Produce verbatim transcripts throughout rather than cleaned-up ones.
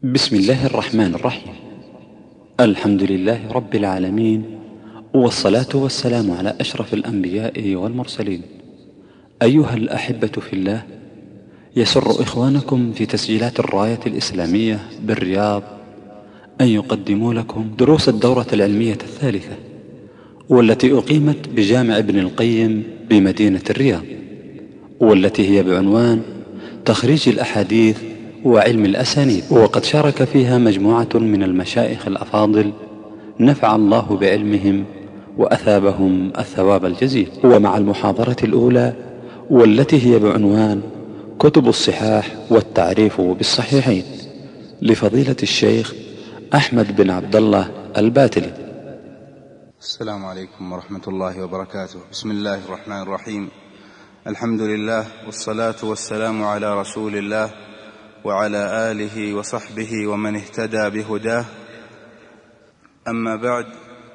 بسم الله الرحمن الرحيم. الحمد لله رب العالمين، والصلاة والسلام على أشرف الأنبياء والمرسلين. أيها الأحبة في الله، يسر إخوانكم في تسجيلات الراية الإسلامية بالرياض أن يقدموا لكم دروس الدورة العلمية الثالثة، والتي أقيمت بجامع ابن القيم بمدينة الرياض، والتي هي بعنوان تخريج الأحاديث وعلم الأسانيد. وقد شارك فيها مجموعة من المشايخ الأفاضل نفع الله بعلمهم وأثابهم الثواب الجزيل. ومع المحاضرة الأولى، والتي هي بعنوان كتب الصحاح والتعريف بالصحيحين، لفضيلة الشيخ أحمد بن عبد الله الباتلي. السلام عليكم ورحمة الله وبركاته. بسم الله الرحمن الرحيم. الحمد لله، والصلاة والسلام على رسول الله وعلى آله وصحبه ومن اهتدى بهداه. أما بعد،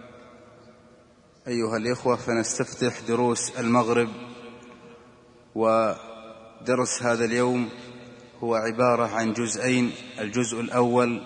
أيها الإخوة، فنستفتح دروس المغرب، ودرس هذا اليوم هو عبارة عن جزئين. الجزء الأول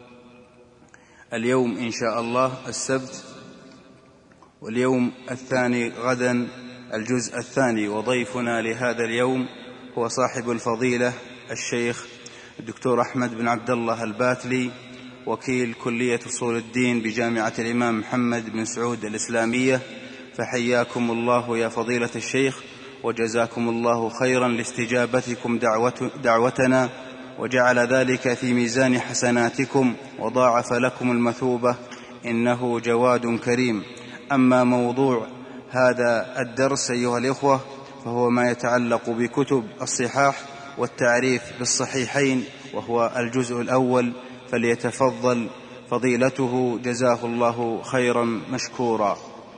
اليوم إن شاء الله السبت، واليوم الثاني غدا الجزء الثاني. وضيفنا لهذا اليوم هو صاحب الفضيلة الشيخ الدكتور أحمد بن عبد الله الباتلي، وكيل كلية أصول الدين بجامعة الإمام محمد بن سعود الإسلامية. فحياكم الله يا فضيلة الشيخ، وجزاكم الله خيرا لاستجابتكم دعوة دعوتنا، وجعل ذلك في ميزان حسناتكم وضاعف لكم المثوبة، إنه جواد كريم. أما موضوع هذا الدرس أيها الإخوة فهو ما يتعلق بكتب الصحاح والتعريف بالصحيحين، وهو الجزء الأول. فليتفضل فضيلته جزاه الله خيرا مشكورا.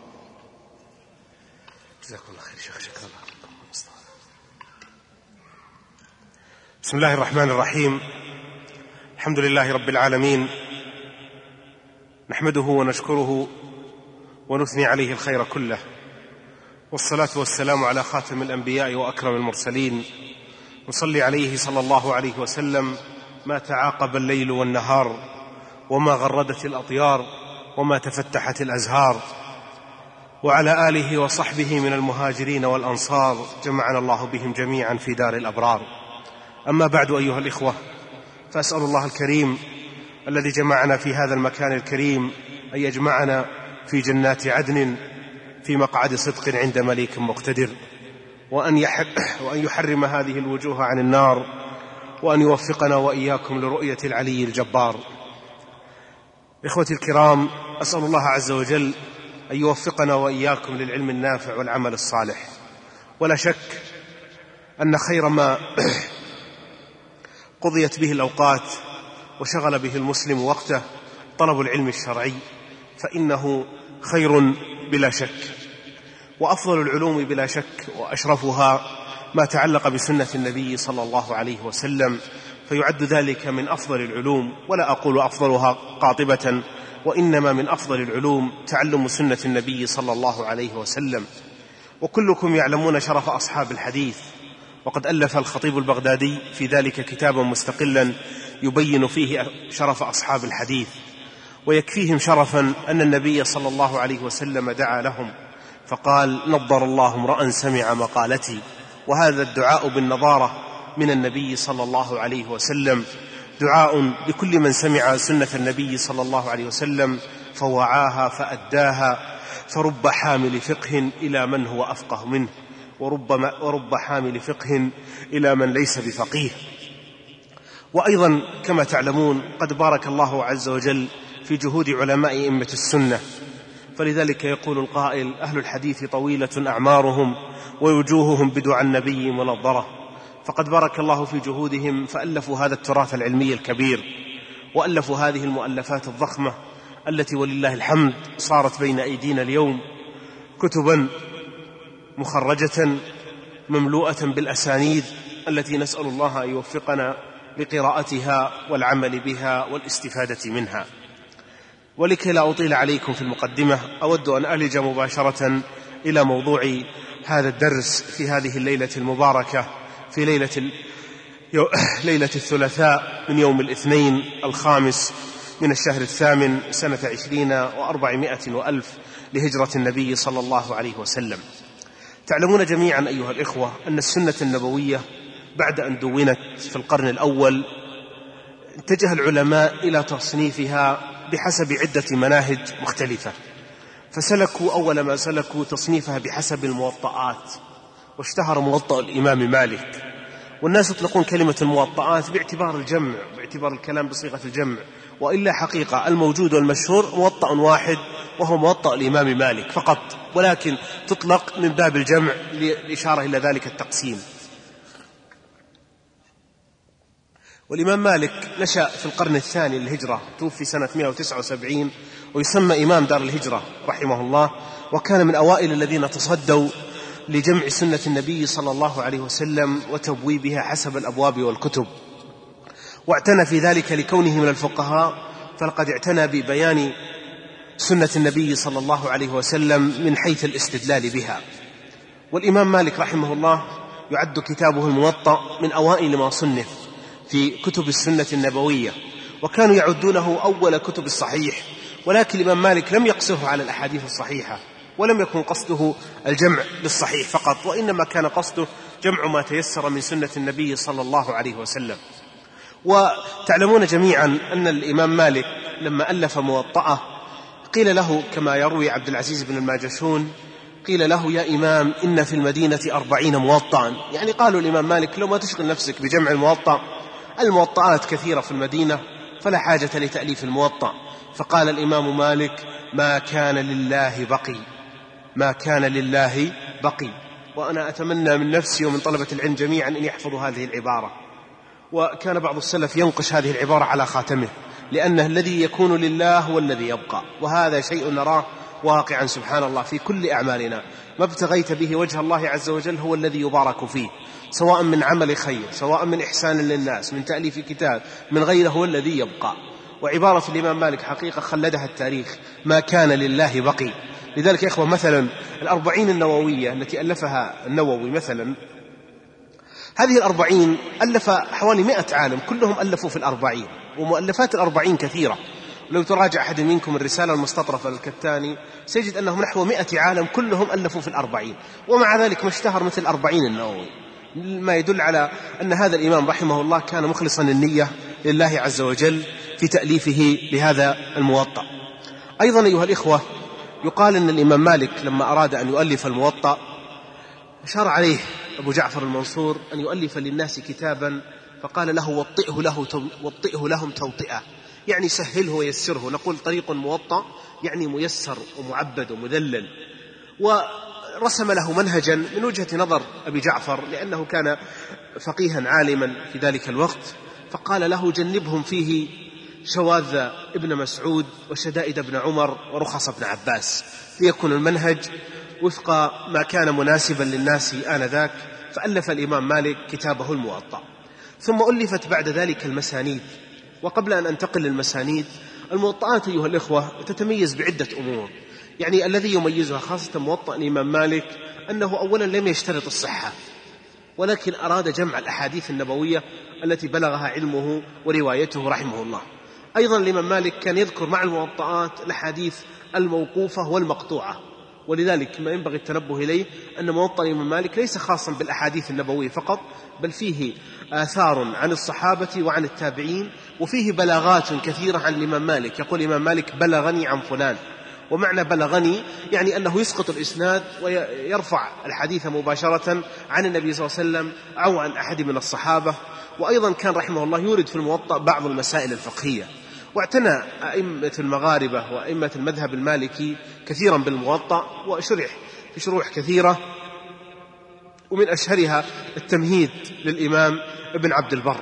جزاكم الله خير شيخ. شكرا الله. بسم الله الرحمن الرحيم. الحمد لله رب العالمين، نحمده ونشكره ونثني عليه الخير كله، والصلاة والسلام على خاتم الأنبياء وأكرم المرسلين، نصلي عليه صلى الله عليه وسلم ما تعاقب الليل والنهار، وما غردت الأطيار، وما تفتحت الأزهار، وعلى آله وصحبه من المهاجرين والأنصار، جمعنا الله بهم جميعا في دار الأبرار. أما بعد أيها الإخوة، فأسأل الله الكريم الذي جمعنا في هذا المكان الكريم أن يجمعنا في جنات عدن في مقعد صدق عند مليك مقتدر، وأن يحرم هذه الوجوه عن النار، وأن يوفقنا وإياكم لرؤية العلي الجبار. إخوتي الكرام، أسأل الله عز وجل أن يوفقنا وإياكم للعلم النافع والعمل الصالح. ولا شك أن خير ما قضيت به الأوقات وشغل به المسلم وقته طلب العلم الشرعي، فإنه خير بلا شك، وأفضل العلوم بلا شك وأشرفها ما تعلق بسنة النبي صلى الله عليه وسلم، فيعد ذلك من أفضل العلوم. ولا أقول أفضلها قاطبة، وإنما من أفضل العلوم تعلم سنة النبي صلى الله عليه وسلم. وكلكم يعلمون شرف أصحاب الحديث، وقد ألف الخطيب البغدادي في ذلك كتابا مستقلا يبين فيه شرف أصحاب الحديث، ويكفيهم شرفا أن النبي صلى الله عليه وسلم دعا لهم فقال: نضر الله امرأ سمع مقالتي. وهذا الدعاء بالنضارة من النبي صلى الله عليه وسلم دعاء لكل من سمع سنة النبي صلى الله عليه وسلم فوعاها فأداها، فرب حامل فقه إلى من هو أفقه منه، ورب, ورب حامل فقه إلى من ليس بفقيه. وأيضا كما تعلمون قد بارك الله عز وجل في جهود علماء أئمة السنة، فلذلك يقول القائل: أهل الحديث طويلة أعمارهم ووجوههم بدعى النبي منظرة. فقد بارك الله في جهودهم، فألفوا هذا التراث العلمي الكبير، وألفوا هذه المؤلفات الضخمة التي ولله الحمد صارت بين أيدينا اليوم كتبا مخرجة مملوءة بالأسانيد التي نسأل الله أن يوفقنا لقراءتها والعمل بها والاستفادة منها. ولكي لا أطيل عليكم في المقدمة، أود أن ألج مباشرة إلى موضوع هذا الدرس في هذه الليلة المباركة، في ليلة ليلة الثلاثاء من يوم الاثنين الخامس من الشهر الثامن سنة عشرين وأربعمائة وألف لهجرة النبي صلى الله عليه وسلم. تعلمون جميعا أيها الإخوة أن السنة النبوية بعد أن دونت في القرن الأول اتجه العلماء إلى تصنيفها بحسب عدة مناهج مختلفة، فسلكوا أول ما سلكوا تصنيفها بحسب الموطئات، واشتهر موطأ الإمام مالك، والناس يطلقون كلمة الموطئات باعتبار الجمع، باعتبار الكلام بصيغة الجمع، وإلا حقيقة الموجود والمشهور موطأ واحد وهو موطأ الإمام مالك فقط، ولكن تطلق من باب الجمع للإشارة إلى ذلك التقسيم. والإمام مالك نشأ في القرن الثاني للهجرة، توفي سنة مئة وتسعة وسبعين، ويسمى إمام دار الهجرة رحمه الله، وكان من أوائل الذين تصدوا لجمع سنة النبي صلى الله عليه وسلم وتبويبها حسب الأبواب والكتب، واعتنى في ذلك لكونه من الفقهاء، فلقد اعتنى ببيان سنة النبي صلى الله عليه وسلم من حيث الاستدلال بها. والإمام مالك رحمه الله يعد كتابه الموطأ من أوائل ما صنف في كتب السنة النبوية، وكانوا يعدونه أول كتب الصحيح، ولكن الإمام مالك لم يقصره على الأحاديث الصحيحة، ولم يكن قصده الجمع بالصحيح فقط، وإنما كان قصده جمع ما تيسر من سنة النبي صلى الله عليه وسلم. وتعلمون جميعا أن الإمام مالك لما ألف موطأه قيل له كما يروي عبد العزيز بن الماجشون، قيل له يا إمام إن في المدينة أربعين موطأ، يعني قالوا الإمام مالك لو ما تشغل نفسك بجمع الموطأ، الموطئات كثيرة في المدينة فلا حاجة لتأليف الموطأ. فقال الإمام مالك ما كان لله بقي، ما كان لله بقي. وأنا أتمنى من نفسي ومن طلبة العلم جميعا أن يحفظوا هذه العبارة، وكان بعض السلف ينقش هذه العبارة على خاتمه، لأنه الذي يكون لله هو الذي يبقى، وهذا شيء نراه واقعا سبحان الله في كل أعمالنا، ما ابتغيت به وجه الله عز وجل هو الذي يبارك فيه، سواء من عمل خير، سواء من إحسان للناس، من تأليف كتاب، من غيره هو الذي يبقى. وعبارة الإمام مالك حقيقة خلدها التاريخ، ما كان لله بقي. لذلك يا إخوة مثلا الأربعين النووية التي ألفها النووي مثلا، هذه الأربعين ألف حوالي مئة عالم كلهم ألفوا في الأربعين، ومؤلفات الأربعين كثيرة. لو تراجع أحد منكم الرسالة المستطرفة للكتاني سيجد أنهم نحو مئة عالم كلهم ألفوا في الأربعين، ومع ذلك ما اشتهر مثل الأربعين النووي، ما يدل على أن هذا الإمام رحمه الله كان مخلصا النية لله عز وجل في تأليفه لهذا الموطأ. أيضا أيها الإخوة يقال أن الإمام مالك لما أراد أن يؤلف الموطأ أشار عليه أبو جعفر المنصور أن يؤلف للناس كتابا، فقال له وطئه, له وطئه لهم توطئة، يعني سهله ويسره. نقول طريق موطأ يعني ميسر ومعبد ومذلل. ورسم له منهجا من وجهة نظر أبي جعفر لأنه كان فقيها عالما في ذلك الوقت، فقال له جنبهم فيه شواذ ابن مسعود وشدائد ابن عمر ورخص ابن عباس، ليكون المنهج وفق ما كان مناسبا للناس آنذاك. فألف الإمام مالك كتابه الموطأ. ثم ألفت بعد ذلك المسانيد. وقبل أن أنتقل للمسانيد، الموطئات أيها الإخوة تتميز بعدة أمور، يعني الذي يميزها خاصة موطأ الإمام مالك أنه أولا لم يشترط الصحة، ولكن أراد جمع الأحاديث النبوية التي بلغها علمه وروايته رحمه الله. أيضا الإمام مالك كان يذكر مع الموطئات الأحاديث الموقوفة والمقطوعة، ولذلك ما ينبغي التنبه إليه أن موطأ الإمام مالك ليس خاصا بالأحاديث النبوية فقط، بل فيه آثار عن الصحابة وعن التابعين، وفيه بلاغات كثيرة عن الإمام مالك. يقول الإمام مالك بلغني عن فلان، ومعنى بلغني يعني أنه يسقط الإسناد ويرفع الحديث مباشرة عن النبي صلى الله عليه وسلم أو عن أحد من الصحابة. وأيضا كان رحمه الله يورد في الموطأ بعض المسائل الفقهية. واعتنى أئمة المغاربة وأئمة المذهب المالكي كثيرا بالموطأ، وشرح في شروح كثيرة، ومن أشهرها التمهيد للإمام ابن عبد البر.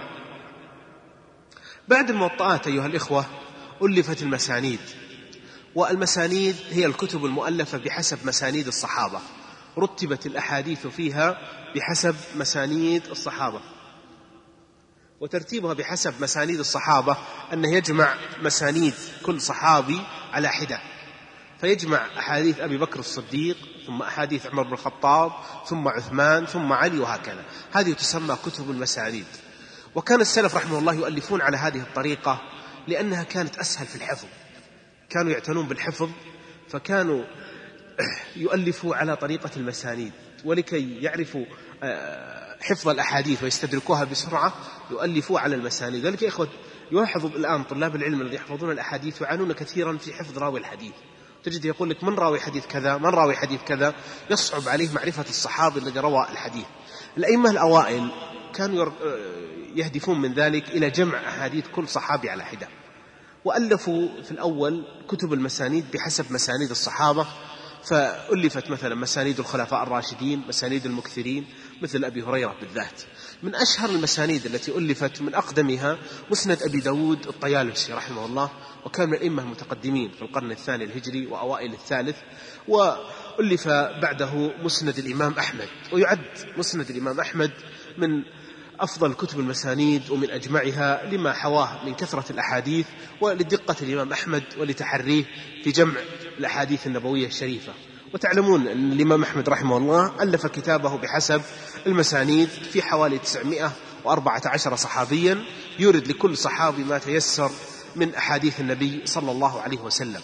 بعد الموطئات أيها الإخوة ألفت المسانيد، والمسانيد هي الكتب المؤلفة بحسب مسانيد الصحابة، رتبت الأحاديث فيها بحسب مسانيد الصحابة. وترتيبها بحسب مسانيد الصحابة أنه يجمع مسانيد كل صحابي على حدة، فيجمع أحاديث أبي بكر الصديق، ثم أحاديث عمر بن الخطاب، ثم عثمان، ثم علي، وهكذا. هذه تسمى كتب المسانيد. وكان السلف رحمه الله يؤلفون على هذه الطريقة لأنها كانت أسهل في الحفظ، كانوا يعتنون بالحفظ، فكانوا يؤلفوا على طريقة المسانيد، ولكي يعرفوا حفظ الأحاديث ويستدركوها بسرعة يؤلفوا على المسانيد. ذلك يا إخوة يلاحظوا الآن طلاب العلم الذين يحفظون الأحاديث يعانون كثيرا في حفظ راوي الحديث، تجد يقول لك من راوي حديث كذا، من راوي حديث كذا، يصعب عليه معرفة الصحابي الذي روى الحديث. الأئمة الأوائل كانوا يهدفون من ذلك إلى جمع أحاديث كل صحابي على حدة، وألفوا في الأول كتب المسانيد بحسب مسانيد الصحابة، فألفت مثلا مسانيد الخلفاء الراشدين، مسانيد المكثرين مثل أبي هريرة بالذات. من أشهر المسانيد التي ألفت من أقدمها مسند أبي داود الطيالسي رحمه الله، وكان من الأئمة المتقدمين في القرن الثاني الهجري وأوائل الثالث. وألف بعده مسند الإمام أحمد، ويعد مسند الإمام أحمد من أفضل كتب المسانيد ومن أجمعها لما حواه من كثرة الأحاديث ولدقة الإمام أحمد ولتحريه في جمع الأحاديث النبوية الشريفة. وتعلمون أن الإمام أحمد رحمه الله ألف كتابه بحسب المسانيد في حوالي تسعمائة وأربعة عشر صحابيا، يورد لكل صحابي ما تيسر من أحاديث النبي صلى الله عليه وسلم.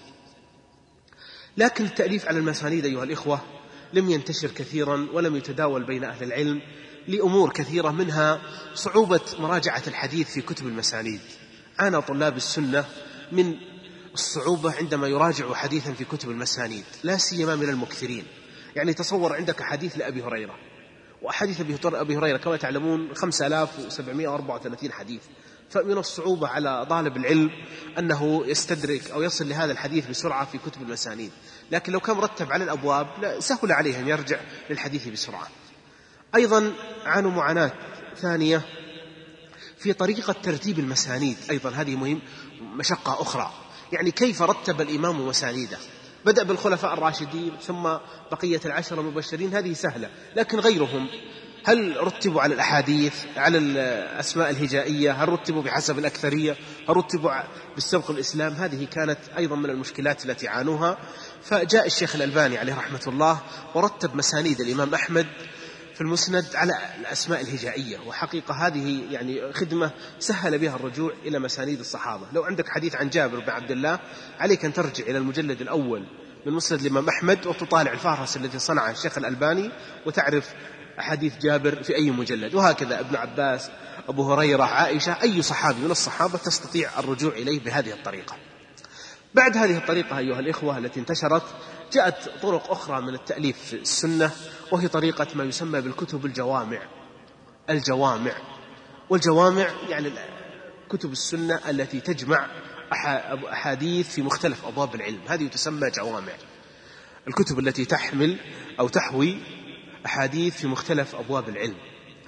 لكن التأليف على المسانيد أيها الإخوة لم ينتشر كثيرا ولم يتداول بين أهل العلم لأمور كثيرة، منها صعوبة مراجعة الحديث في كتب المسانيد. عانى طلاب السنة من الصعوبة عندما يراجعوا حديثا في كتب المسانيد، لا سيما من المكثرين. يعني تصور عندك حديث لأبي هريرة، وأحاديث أبي هريرة كما تعلمون خمسة آلاف وسبعمائة وأربعة وثلاثين حديث، فمن الصعوبة على طالب العلم أنه يستدرك أو يصل لهذا الحديث بسرعة في كتب المسانيد. لكن لو كان مرتب على الأبواب سهل عليه أن يرجع للحديث بسرعة. أيضا عانوا معاناة ثانية في طريقة ترتيب المسانيد، أيضا هذه مهم مشقة أخرى. يعني كيف رتب الإمام مسانيده؟ بدأ بالخلفاء الراشدين ثم بقية العشر المبشرين، هذه سهلة. لكن غيرهم هل رتبوا على الأحاديث، على الأسماء الهجائية؟ هل رتبوا بحسب الأكثرية؟ هل رتبوا بالسبق الإسلام؟ هذه كانت أيضا من المشكلات التي عانوها. فجاء الشيخ الألباني عليه رحمة الله ورتب مسانيد الإمام أحمد في المسند على الأسماء الهجائية، وحقيقة هذه يعني خدمة سهل بها الرجوع إلى مسانيد الصحابة. لو عندك حديث عن جابر بن عبد الله عليك أن ترجع إلى المجلد الأول من مسند الإمام أحمد وتطالع الفهرس التي صنعها الشيخ الألباني وتعرف أحاديث جابر في أي مجلد. وهكذا ابن عباس، أبو هريرة، عائشة، أي صحابي من الصحابة تستطيع الرجوع إليه بهذه الطريقة. بعد هذه الطريقة أيها الإخوة التي انتشرت جاءت طرق أخرى من التأليف في السنة، وهي طريقة ما يسمى بالكتب الجوامع. الجوامع والجوامع يعني كتب السنة التي تجمع أحاديث في مختلف أبواب العلم، هذه تسمى جوامع. الكتب التي تحمل أو تحوي أحاديث في مختلف أبواب العلم.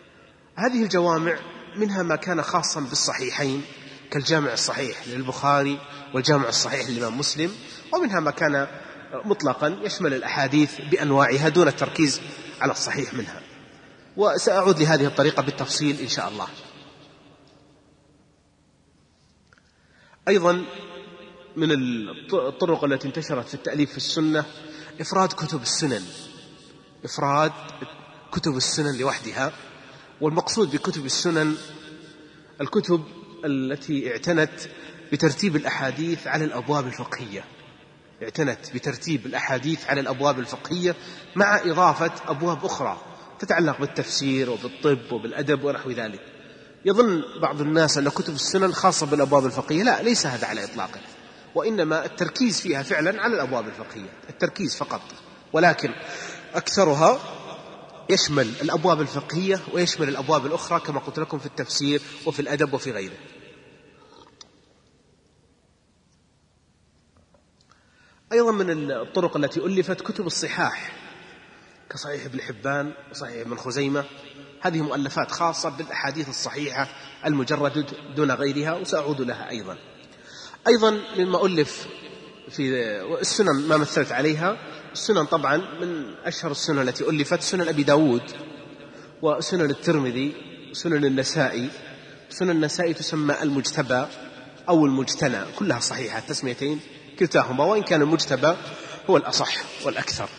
هذه الجوامع منها ما كان خاصا بالصحيحين كالجامع الصحيح للبخاري والجامع الصحيح للإمام مسلم، ومنها ما كان مطلقا يشمل الأحاديث بأنواعها دون التركيز على الصحيح منها. وسأعود لهذه الطريقة بالتفصيل إن شاء الله. أيضا من الطرق التي انتشرت في التأليف في السنة إفراد كتب السنن، إفراد كتب السنن لوحدها. والمقصود بكتب السنن الكتب التي اعتنت بترتيب الأحاديث على الأبواب الفقهية، اعتنت بترتيب الأحاديث على الأبواب الفقهية مع إضافة أبواب أخرى تتعلق بالتفسير وبالطب وبالأدب ونحو ذلك. يظن بعض الناس أن كتب السنن خاصة بالأبواب الفقهية، لا، ليس هذا على إطلاقه، وإنما التركيز فيها فعلا على الأبواب الفقهية، التركيز فقط، ولكن أكثرها يشمل الأبواب الفقهية ويشمل الأبواب الأخرى كما قلت لكم في التفسير وفي الأدب وفي غيره. أيضا من الطرق التي ألفت كتب الصحاح كصحيح ابن حبان وصحيح ابن خزيمة، هذه مؤلفات خاصة بالأحاديث الصحيحة المجردة دون غيرها، وسأعود لها أيضا. أيضا مما ألف في السنن ما مثلت عليها السنن، طبعا من أشهر السنن التي ألفت سنن أبي داود وسنن الترمذي وسنن النسائي. سنن النسائي تسمى المجتبى أو المجتنى، كلها صحيحة التسميتين كلتاهما، وإن كان المجتبى هو الأصح والأكثر.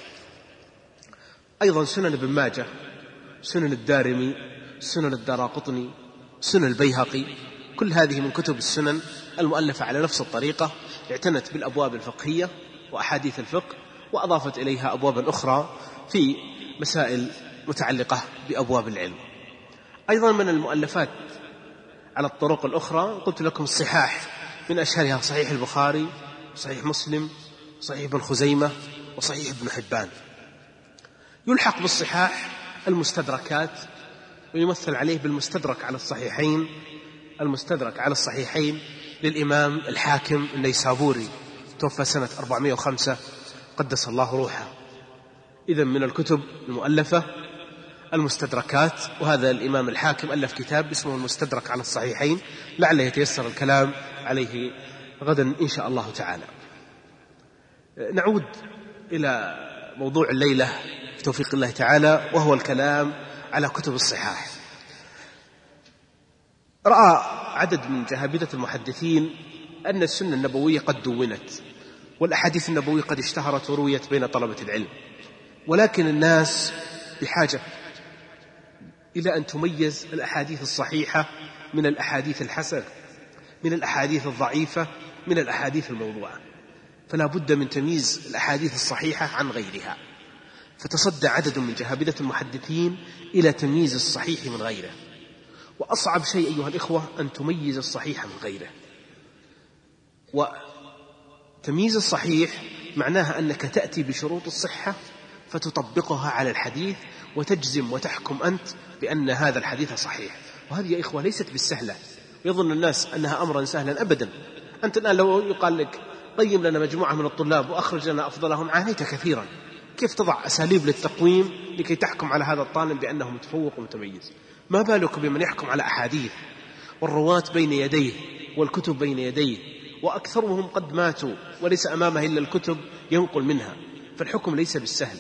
أيضا سنن ابن ماجه، سنن الدارمي، سنن الدراقطني، سنن البيهقي، كل هذه من كتب السنن المؤلفة على نفس الطريقة، اعتنت بالأبواب الفقهية وأحاديث الفقه، وأضافت إليها أبوابا أخرى في مسائل متعلقة بأبواب العلم. أيضا من المؤلفات على الطرق الأخرى قلت لكم الصحاح، من أشهرها صحيح البخاري، صحيح مسلم، صحيح ابن خزيمة، وصحيح ابن حبان. يلحق بالصحاح المستدركات، ويمثل عليه بالمستدرك على الصحيحين، المستدرك على الصحيحين للإمام الحاكم النيسابوري، توفى سنة أربعمائة وخمسة قدس الله روحه. إذن من الكتب المؤلفة المستدركات، وهذا الإمام الحاكم ألف كتاب اسمه المستدرك على الصحيحين، لعله يتيسر الكلام عليه غدا إن شاء الله تعالى. نعود إلى موضوع الليلة بتوفيق الله تعالى، وهو الكلام على كتب الصحاح. رأى عدد من جهابذة المحدثين أن السنة النبوية قد دونت، والأحاديث النبوية قد اشتهرت ورويت بين طلبة العلم، ولكن الناس بحاجة إلى أن تميز الأحاديث الصحيحة من الأحاديث الحسنة، من الأحاديث الضعيفة من الأحاديث الموضوعة، فلا بد من تمييز الأحاديث الصحيحة عن غيرها. فتصدى عدد من جهابذة المحدثين إلى تمييز الصحيح من غيره، وأصعب شيء أيها الإخوة أن تميز الصحيح من غيره. وتمييز الصحيح معناها أنك تأتي بشروط الصحة فتطبقها على الحديث وتجزم وتحكم أنت بأن هذا الحديث صحيح. وهذه يا إخوة ليست بالسهلة، يظن الناس أنها أمرا سهلا، أبدا. أنت الآن لو يقال لك قيم لنا مجموعة من الطلاب وأخرج لنا أفضلهم، عانيت كثيرا. كيف تضع أساليب للتقويم لكي تحكم على هذا الطالب بأنه متفوق ومتميز؟ ما بالك بمن يحكم على أحاديث والرواة بين يديه والكتب بين يديه، وأكثرهم قد ماتوا وليس أمامه إلا الكتب ينقل منها، فالحكم ليس بالسهل.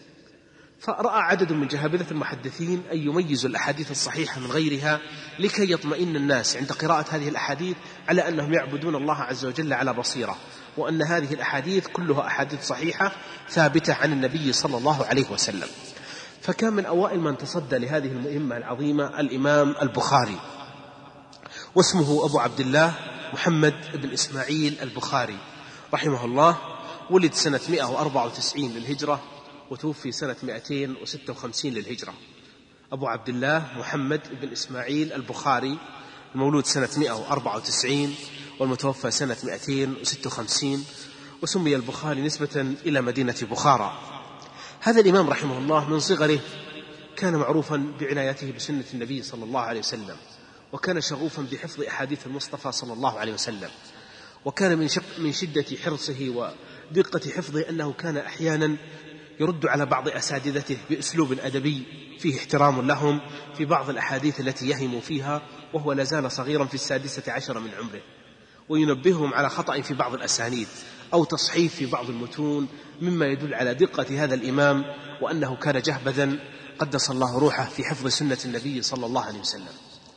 فرأى عدد من جهابذة المحدثين أن يميزوا الأحاديث الصحيحة من غيرها لكي يطمئن الناس عند قراءة هذه الأحاديث على أنهم يعبدون الله عز وجل على بصيرة، وأن هذه الأحاديث كلها أحاديث صحيحة ثابتة عن النبي صلى الله عليه وسلم. فكان من أوائل من تصدى لهذه المهمة العظيمة الإمام البخاري، واسمه أبو عبد الله محمد بن إسماعيل البخاري رحمه الله. ولد سنة مئة وأربعة وتسعين للهجرة، وتوفي سنة مئتين وستة وخمسين للهجرة. أبو عبد الله محمد بن إسماعيل البخاري، المولود سنة مئة وأربعة وتسعين والمتوفى سنة مئتين وستة وخمسين، وسمي البخاري نسبة إلى مدينة بخارى. هذا الإمام رحمه الله من صغره كان معروفا بعنايته بسنة النبي صلى الله عليه وسلم، وكان شغوفا بحفظ أحاديث المصطفى صلى الله عليه وسلم، وكان من, من شدة حرصه ودقة حفظه أنه كان أحيانا يرد على بعض أساتذته بأسلوب أدبي فيه احترام لهم في بعض الأحاديث التي يهموا فيها وهو لازال صغيرا في السادسة عشر من عمره، وينبههم على خطأ في بعض الأسانيد أو تصحيف في بعض المتون، مما يدل على دقة هذا الإمام وأنه كان جهبذا قدس الله روحه في حفظ سنة النبي صلى الله عليه وسلم.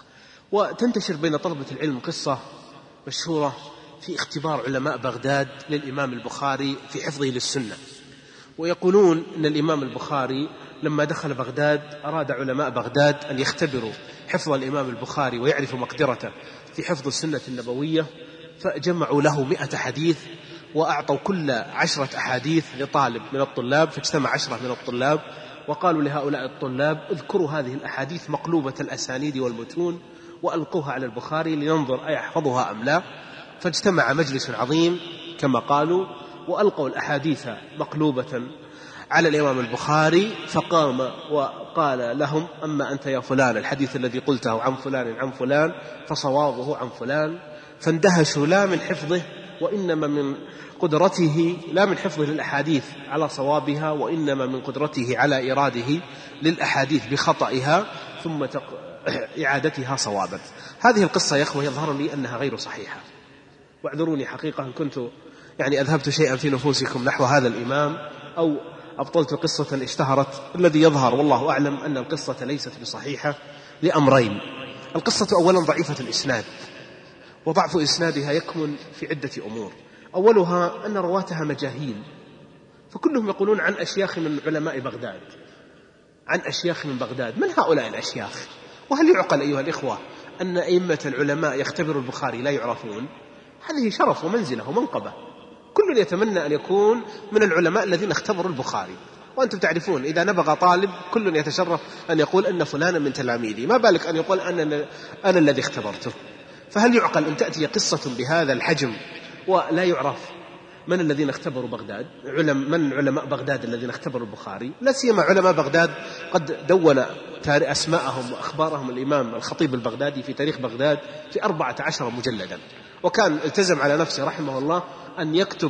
وتنتشر بين طلبة العلم قصة مشهورة في اختبار علماء بغداد للإمام البخاري في حفظه للسنة. ويقولون أن الإمام البخاري لما دخل بغداد أراد علماء بغداد أن يختبروا حفظ الإمام البخاري ويعرفوا مقدرته في حفظ السنة النبوية، فجمعوا له مئة حديث وأعطوا كل عشرة أحاديث لطالب من الطلاب، فاجتمع عشرة من الطلاب وقالوا لهؤلاء الطلاب اذكروا هذه الأحاديث مقلوبة الأسانيد والمتون وألقوها على البخاري لننظر أيحفظها أم لا. فاجتمع مجلس عظيم كما قالوا وألقوا الأحاديث مقلوبة على الإمام البخاري، فقام وقال لهم أما أنت يا فلان الحديث الذي قلته عن فلان عن فلان فصوابه عن فلان. فاندهشوا لا من حفظه وإنما من قدرته، لا من حفظه للأحاديث على صوابها وإنما من قدرته على إيراده للأحاديث بخطئها ثم إعادتها صوابا. هذه القصة يا أخوة يظهر لي أنها غير صحيحة، واعذروني حقيقة إن كنت يعني أذهبت شيئا في نفوسكم نحو هذا الإمام أو أبطلت قصة اشتهرت. الذي يظهر والله أعلم أن القصة ليست بصحيحة لأمرين. القصة أولا ضعيفة الإسناد، وضعف إسنادها يكمن في عدة أمور. أولها أن رواتها مجاهيل، فكلهم يقولون عن أشياخ من علماء بغداد، عن أشياخ من بغداد. من هؤلاء الأشياخ؟ وهل يعقل أيها الإخوة أن أئمة العلماء يختبروا البخاري لا يعرفون، هذه شرف ومنزلة ومنقبة. كل يتمنى أن يكون من العلماء الذين اختبروا البخاري، وأنتم تعرفون إذا نبغى طالب كل يتشرف أن يقول أن فلانا من تلاميذي، ما بالك أن يقول أنا, أنا الذي اختبرته. فهل يعقل أن تأتي قصة بهذا الحجم ولا يعرف من الذين اختبروا بغداد؟ علم من علماء بغداد الذين اختبروا البخاري؟ لا سيما علماء بغداد قد دون أسماءهم وأخبارهم الإمام الخطيب البغدادي في تاريخ بغداد في أربعة عشر مجلدا، وكان التزم على نفسه رحمه الله أن يكتب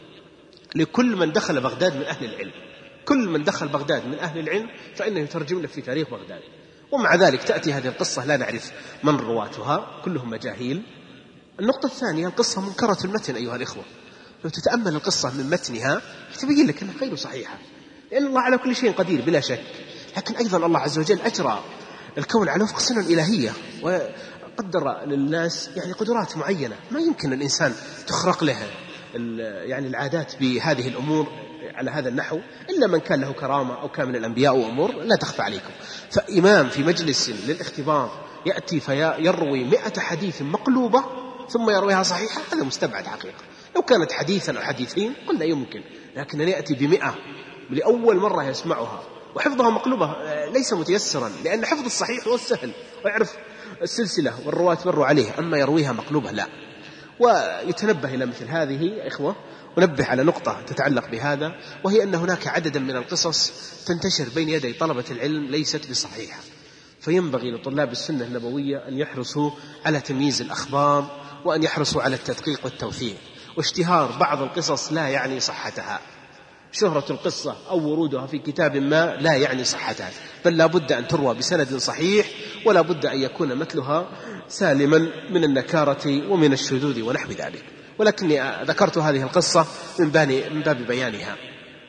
لكل من دخل بغداد من أهل العلم، كل من دخل بغداد من أهل العلم فإنه يترجم له في تاريخ بغداد. ومع ذلك تأتي هذه القصة لا نعرف من رواتها، كلهم مجاهيل. النقطة الثانية، القصة منكرة المتن أيها الإخوة. لو تتأمل القصة من متنها تبين لك أنها غير صحيحة، لأن الله على كل شيء قدير بلا شك، لكن أيضا الله عز وجل أجرى الكون على وفق سنن إلهية، وقدر للناس يعني قدرات معينة ما يمكن الإنسان تخرق لها يعني العادات بهذه الأمور على هذا النحو إلا من كان له كرامة أو كان من الأنبياء وأمور لا تخفى عليكم. فإمام في مجلس للاختبار يأتي فيروي مئة حديث مقلوبة ثم يرويها صحيحة، هذا مستبعد حقيقة. لو كانت حديثا أو حديثين قلنا يمكن، لكن أن يأتي بمئة لأول مرة يسمعها وحفظها مقلوبة ليس متيسرا، لأن حفظ الصحيح هو السهل ويعرف السلسلة والرواة مروا عليه، أما يرويها مقلوبة لا. ويتنبه إلى مثل هذه يا إخوة، ونبه على نقطة تتعلق بهذا، وهي أن هناك عددا من القصص تنتشر بين يدي طلبة العلم ليست بصحيحة، فينبغي لطلاب السنة النبوية أن يحرصوا على تمييز الأخبار، وأن يحرصوا على التدقيق والتوثيق. واشتهار بعض القصص لا يعني صحتها، شهرة القصة أو ورودها في كتاب ما لا يعني صحتها، بل لا بد أن تروى بسند صحيح، ولا بد أن يكون مثلها سالما من النكارة ومن الشذوذ ونحو ذلك. ولكني ذكرت هذه القصة من باب بيانها.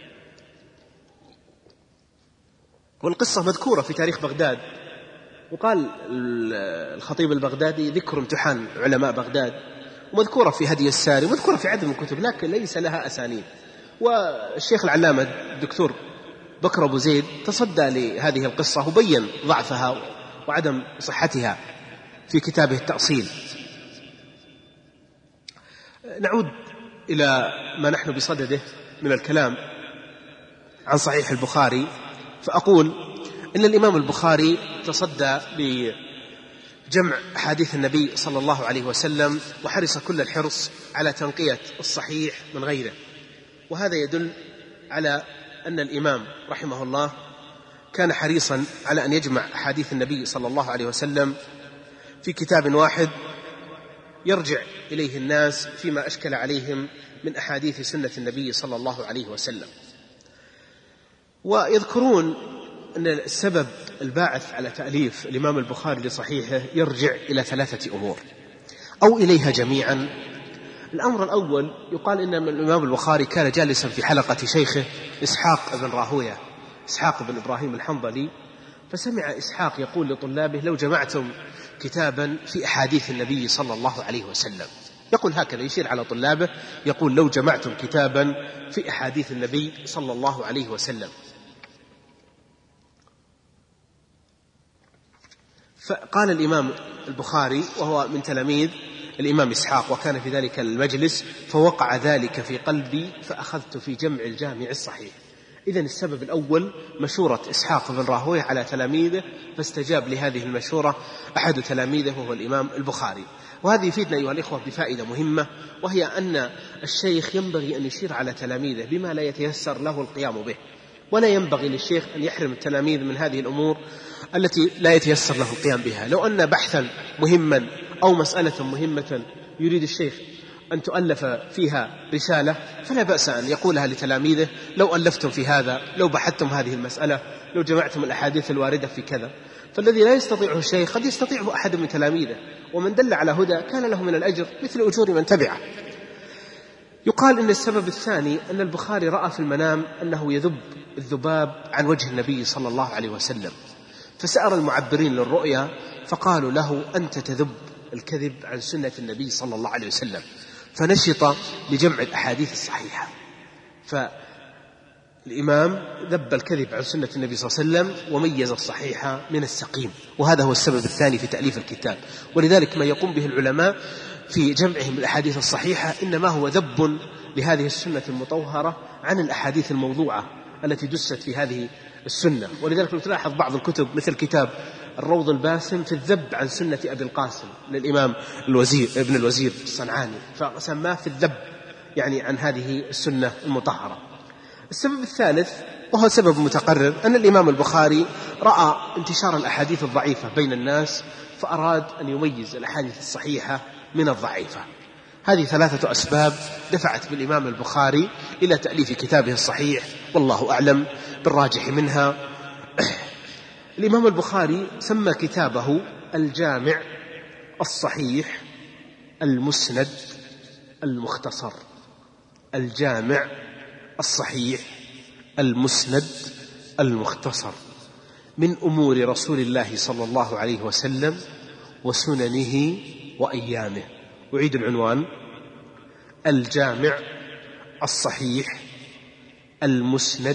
والقصة مذكورة في تاريخ بغداد، وقال الخطيب البغدادي ذكر امتحان علماء بغداد، ومذكورة في هدي الساري، ومذكورة في عدد من الكتب، لكن ليس لها أسانيد. والشيخ العلامة الدكتور بكر أبو زيد تصدى لهذه القصة وبين ضعفها وعدم صحتها في كتابه التأصيل. نعود إلى ما نحن بصدده من الكلام عن صحيح البخاري، فأقول إن الإمام البخاري تصدى بجمع أحاديث النبي صلى الله عليه وسلم، وحرص كل الحرص على تنقية الصحيح من غيره. وهذا يدل على أن الإمام رحمه الله كان حريصا على أن يجمع أحاديث النبي صلى الله عليه وسلم في كتاب واحد يرجع إليه الناس فيما أشكل عليهم من أحاديث سنة النبي صلى الله عليه وسلم. ويذكرون أن السبب الباعث على تأليف الإمام البخاري لصحيحه يرجع إلى ثلاثة أمور أو إليها جميعا. الأمر الأول، يقال إن الإمام البخاري كان جالسا في حلقة شيخه إسحاق بن راهوية، إسحاق بن إبراهيم الحنظلي، فسمع إسحاق يقول لطلابه: لو جمعتم كتابا في أحاديث النبي صلى الله عليه وسلم، يقول هكذا، يشير على طلابه، يقول: لو جمعتم كتابا في أحاديث النبي صلى الله عليه وسلم. فقال الإمام البخاري وهو من تلاميذ الإمام إسحاق وكان في ذلك المجلس: فوقع ذلك في قلبي فأخذت في جمع الجامع الصحيح. إذن السبب الأول مشورة إسحاق بن راهويه على تلاميذه، فاستجاب لهذه المشورة أحد تلاميذه وهو الإمام البخاري. وهذه يفيدنا أيها الإخوة بفائدة مهمة، وهي أن الشيخ ينبغي أن يشير على تلاميذه بما لا يتيسر له القيام به، ولا ينبغي للشيخ أن يحرم التلاميذ من هذه الأمور التي لا يتيسر له القيام بها. لو أن بحثا مهما أو مسألة مهمة يريد الشيخ أن تؤلف فيها رسالة، فلا بأس أن يقولها لتلاميذه: لو ألفتم في هذا، لو بحثتم هذه المسألة، لو جمعتم الأحاديث الواردة في كذا. فالذي لا يستطيعه الشيخ قد يستطيعه أحد من تلاميذه، ومن دل على هدى كان له من الأجر مثل أجور من تبعه. يقال إن السبب الثاني أن البخاري رأى في المنام أنه يذب الذباب عن وجه النبي صلى الله عليه وسلم، فسأل المعبرين للرؤيا فقالوا له: أنت تذب الكذب عن سنة النبي صلى الله عليه وسلم. فنشط لجمع الأحاديث الصحيحة. الإمام ذب الكذب عن سنة النبي صلى الله عليه وسلم وميز الصحيح من السقيم، وهذا هو السبب الثاني في تأليف الكتاب. ولذلك ما يقوم به العلماء في جمعهم الأحاديث الصحيحة إنما هو ذب لهذه السنة المطهرة عن الأحاديث الموضوعة التي دست في هذه السنة. ولذلك تلاحظ بعض الكتب مثل كتاب الروض الباسم في الذب عن سنة أبي القاسم للإمام الوزير ابن الوزير الصنعاني، فسماه في الذب يعني عن هذه السنة المطهرة. السبب الثالث وهو سبب متقرر أن الإمام البخاري رأى انتشار الأحاديث الضعيفة بين الناس فأراد أن يميز الأحاديث الصحيحة من الضعيفة. هذه ثلاثة أسباب دفعت بالإمام البخاري إلى تأليف كتابه الصحيح، والله أعلم بالراجح منها. الإمام البخاري سمى كتابه الجامع الصحيح المسند المختصر. الجامع الصحيح المسند المختصر من أمور رسول الله صلى الله عليه وسلم وسننه وأيامه. أعيد العنوان: الجامع الصحيح المسند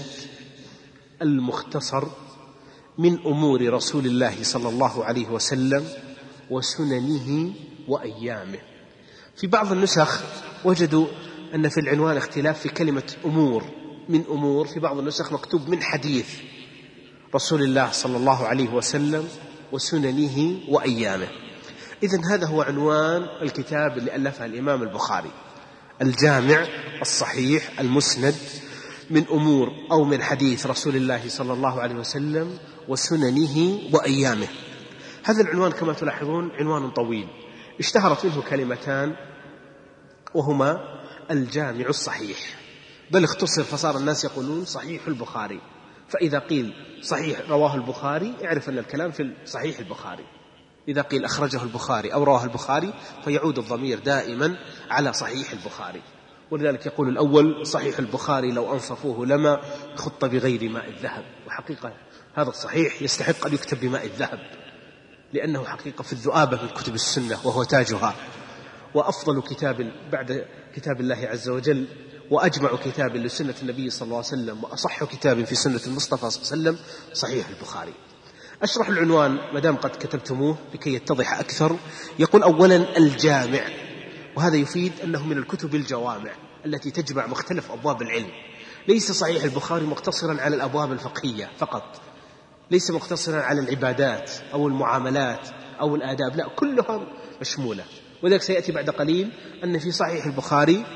المختصر من أمور رسول الله صلى الله عليه وسلم وسننه وأيامه. في بعض النسخ وجدوا أن في العنوان اختلاف في كلمة أمور، من أمور، في بعض النسخ مكتوب من حديث رسول الله صلى الله عليه وسلم وسننه وأيامه. إذن هذا هو عنوان الكتاب اللي ألفه الإمام البخاري: الجامع الصحيح المسند من أمور أو من حديث رسول الله صلى الله عليه وسلم وسننه وأيامه. هذا العنوان كما تلاحظون عنوان طويل، اشتهرت منه كلمتان وهما الجامع الصحيح، بل اختصر فصار الناس يقولون صحيح البخاري. فإذا قيل صحيح رواه البخاري اعرف أن الكلام في صحيح البخاري، إذا قيل أخرجه البخاري أو رواه البخاري فيعود الضمير دائما على صحيح البخاري. ولذلك يقول الأول صحيح البخاري لو أنصفوه لما خط بغير ماء الذهب. وحقيقة هذا الصحيح يستحق أن يكتب بماء الذهب، لأنه حقيقة في الذؤابة من كتب السنة وهو تاجها، وأفضل كتاب بعد كتاب الله عز وجل، وأجمع كتاب لسنة النبي صلى الله عليه وسلم، وأصح كتاب في سنة المصطفى صلى الله عليه وسلم صحيح البخاري. أشرح العنوان مدام قد كتبتموه لكي يتضح أكثر. يقول أولا الجامع، وهذا يفيد أنه من الكتب الجوامع التي تجمع مختلف أبواب العلم. ليس صحيح البخاري مقتصرا على الأبواب الفقهية فقط، ليس مقتصرا على العبادات أو المعاملات أو الآداب، لا، كلها مشمولة. وذلك سيأتي بعد قليل أن في صحيح البخاري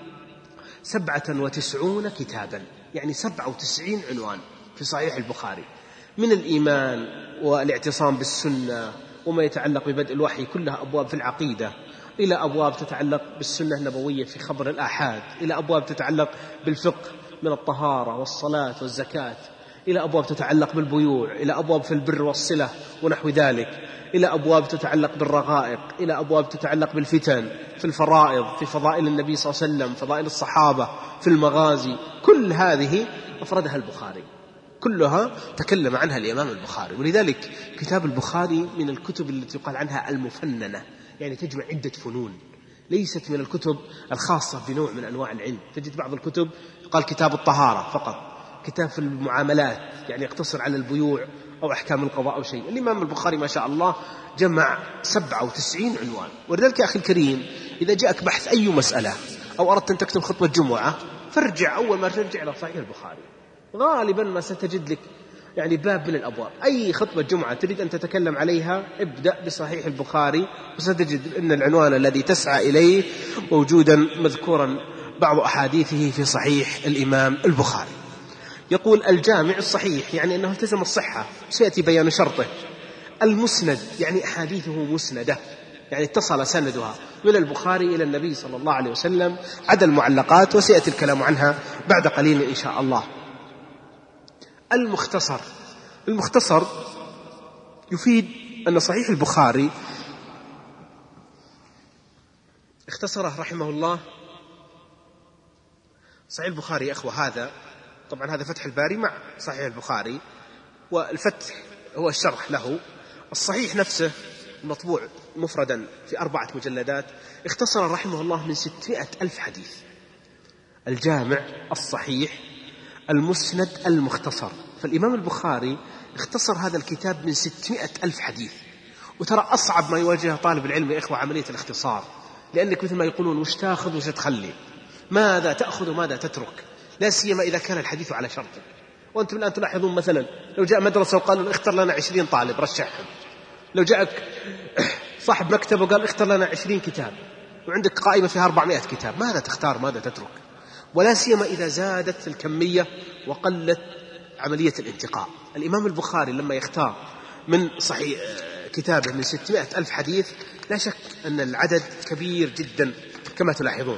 سبعة وتسعون كتابا، يعني سبعة وتسعين عنوان في صحيح البخاري، من الإيمان والاعتصام بالسنة وما يتعلق ببدء الوحي، كلها أبواب في العقيدة، إلى أبواب تتعلق بالسنة النبوية في خبر الآحاد، إلى أبواب تتعلق بالفقه من الطهارة والصلاة والزكاة، إلى أبواب تتعلق بالبيوع، إلى أبواب في البر والصلة ونحو ذلك، إلى أبواب تتعلق بالرقائق، إلى أبواب تتعلق بالفتن، في الفرائض، في فضائل النبي صلى الله عليه وسلم، فضائل الصحابة، في المغازي. كل هذه أفردها البخاري، كلها تكلم عنها الإمام البخاري. ولذلك كتاب البخاري من الكتب التي يقال عنها المفننة، يعني تجمع عدة فنون، ليست من الكتب الخاصة بنوع من أنواع العلم. تجد بعض الكتب قال كتاب الطهارة فقط، كتاب في المعاملات يعني يقتصر على البيوع أو أحكام القضاء أو شيء. الإمام البخاري ما شاء الله جمع سبعة وتسعين عنوان. ولذلك يا أخي الكريم إذا جاءك بحث أي مسألة أو أردت أن تكتب خطبة جمعة فارجع أول ما ترجع إلى صحيح البخاري، غالبا ما ستجد لك يعني باب من الأبواب. أي خطبة جمعة تريد أن تتكلم عليها ابدأ بصحيح البخاري، وستجد أن العنوان الذي تسعى إليه موجودا مذكورا بعض أحاديثه في صحيح الإمام البخاري. يقول الجامع الصحيح يعني أنه التزم الصحة، سيأتي بيان شرطه. المسند يعني أحاديثه مسندة، يعني اتصل سندها من البخاري إلى النبي صلى الله عليه وسلم، عدا المعلقات وسيأتي الكلام عنها بعد قليل إن شاء الله. المختصر، المختصر يفيد أن صحيح البخاري اختصره رحمه الله. صحيح البخاري يا أخوة هذا طبعا هذا فتح الباري مع صحيح البخاري، والفتح هو الشرح له. الصحيح نفسه مطبوع مفردا في أربعة مجلدات، اختصر رحمه الله من ستمائة ألف حديث. الجامع الصحيح المسند المختصر. فالإمام البخاري اختصر هذا الكتاب من ستمائة ألف حديث. وترى أصعب ما يواجه طالب العلم يا إخوة عملية الاختصار، لأنك مثل ما يقولون وش تأخذ وش تخلي، ماذا تأخذ وماذا تترك، لا سيما إذا كان الحديث على شرطه. وأنتم الآن تلاحظون مثلا لو جاء مدرسة وقالوا اختر لنا عشرين طالب رشحهم، لو جاءك صاحب مكتب وقال اختر لنا عشرين كتاب وعندك قائمة فيها أربعمائة كتاب، ماذا تختار ماذا تترك؟ ولا سيما إذا زادت الكمية وقلت عملية الانتقاء. الإمام البخاري لما يختار من صحيح كتابه من ستمائة ألف حديث لا شك أن العدد كبير جدا كما تلاحظون.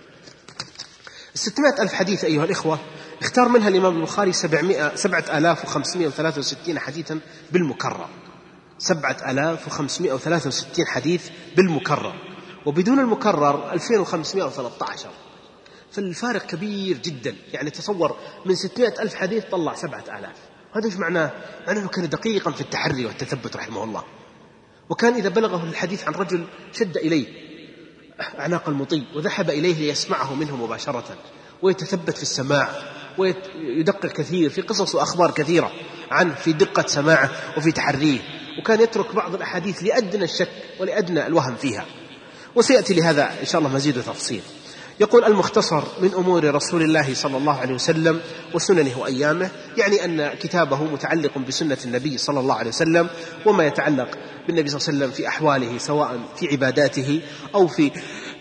ستمائة ألف حديث أيها الإخوة اختار منها الإمام البخاري سبعة آلاف وخمسمائة وثلاثة وستين حديثا بالمكرر، سبعة آلاف وخمسمائة وثلاثة وستين حديث بالمكرر، وبدون المكرر ألفين وخمسمائة وثلاثة عشر. فالفارق كبير جدا. يعني تصور من ستمائة ألف حديث طلع سبعة آلاف. هذا ايش معناه؟ معناه أنه كان دقيقا في التحري والتثبت رحمه الله. وكان إذا بلغه الحديث عن رجل شد إليه أعناق المطي وذهب إليه ليسمعه منه مباشرة، ويتثبت في السماع ويدقق كثير في قصص وأخبار كثيرة عنه في دقة سماعه وفي تحريه. وكان يترك بعض الأحاديث لأدنى الشك ولأدنى الوهم فيها، وسيأتي لهذا إن شاء الله مزيد تفصيل. يقول المختصر من أمور رسول الله صلى الله عليه وسلم وسننه وأيامه، يعني أن كتابه متعلق بسنة النبي صلى الله عليه وسلم وما يتعلق بالنبي صلى الله عليه وسلم في أحواله سواء في عباداته أو في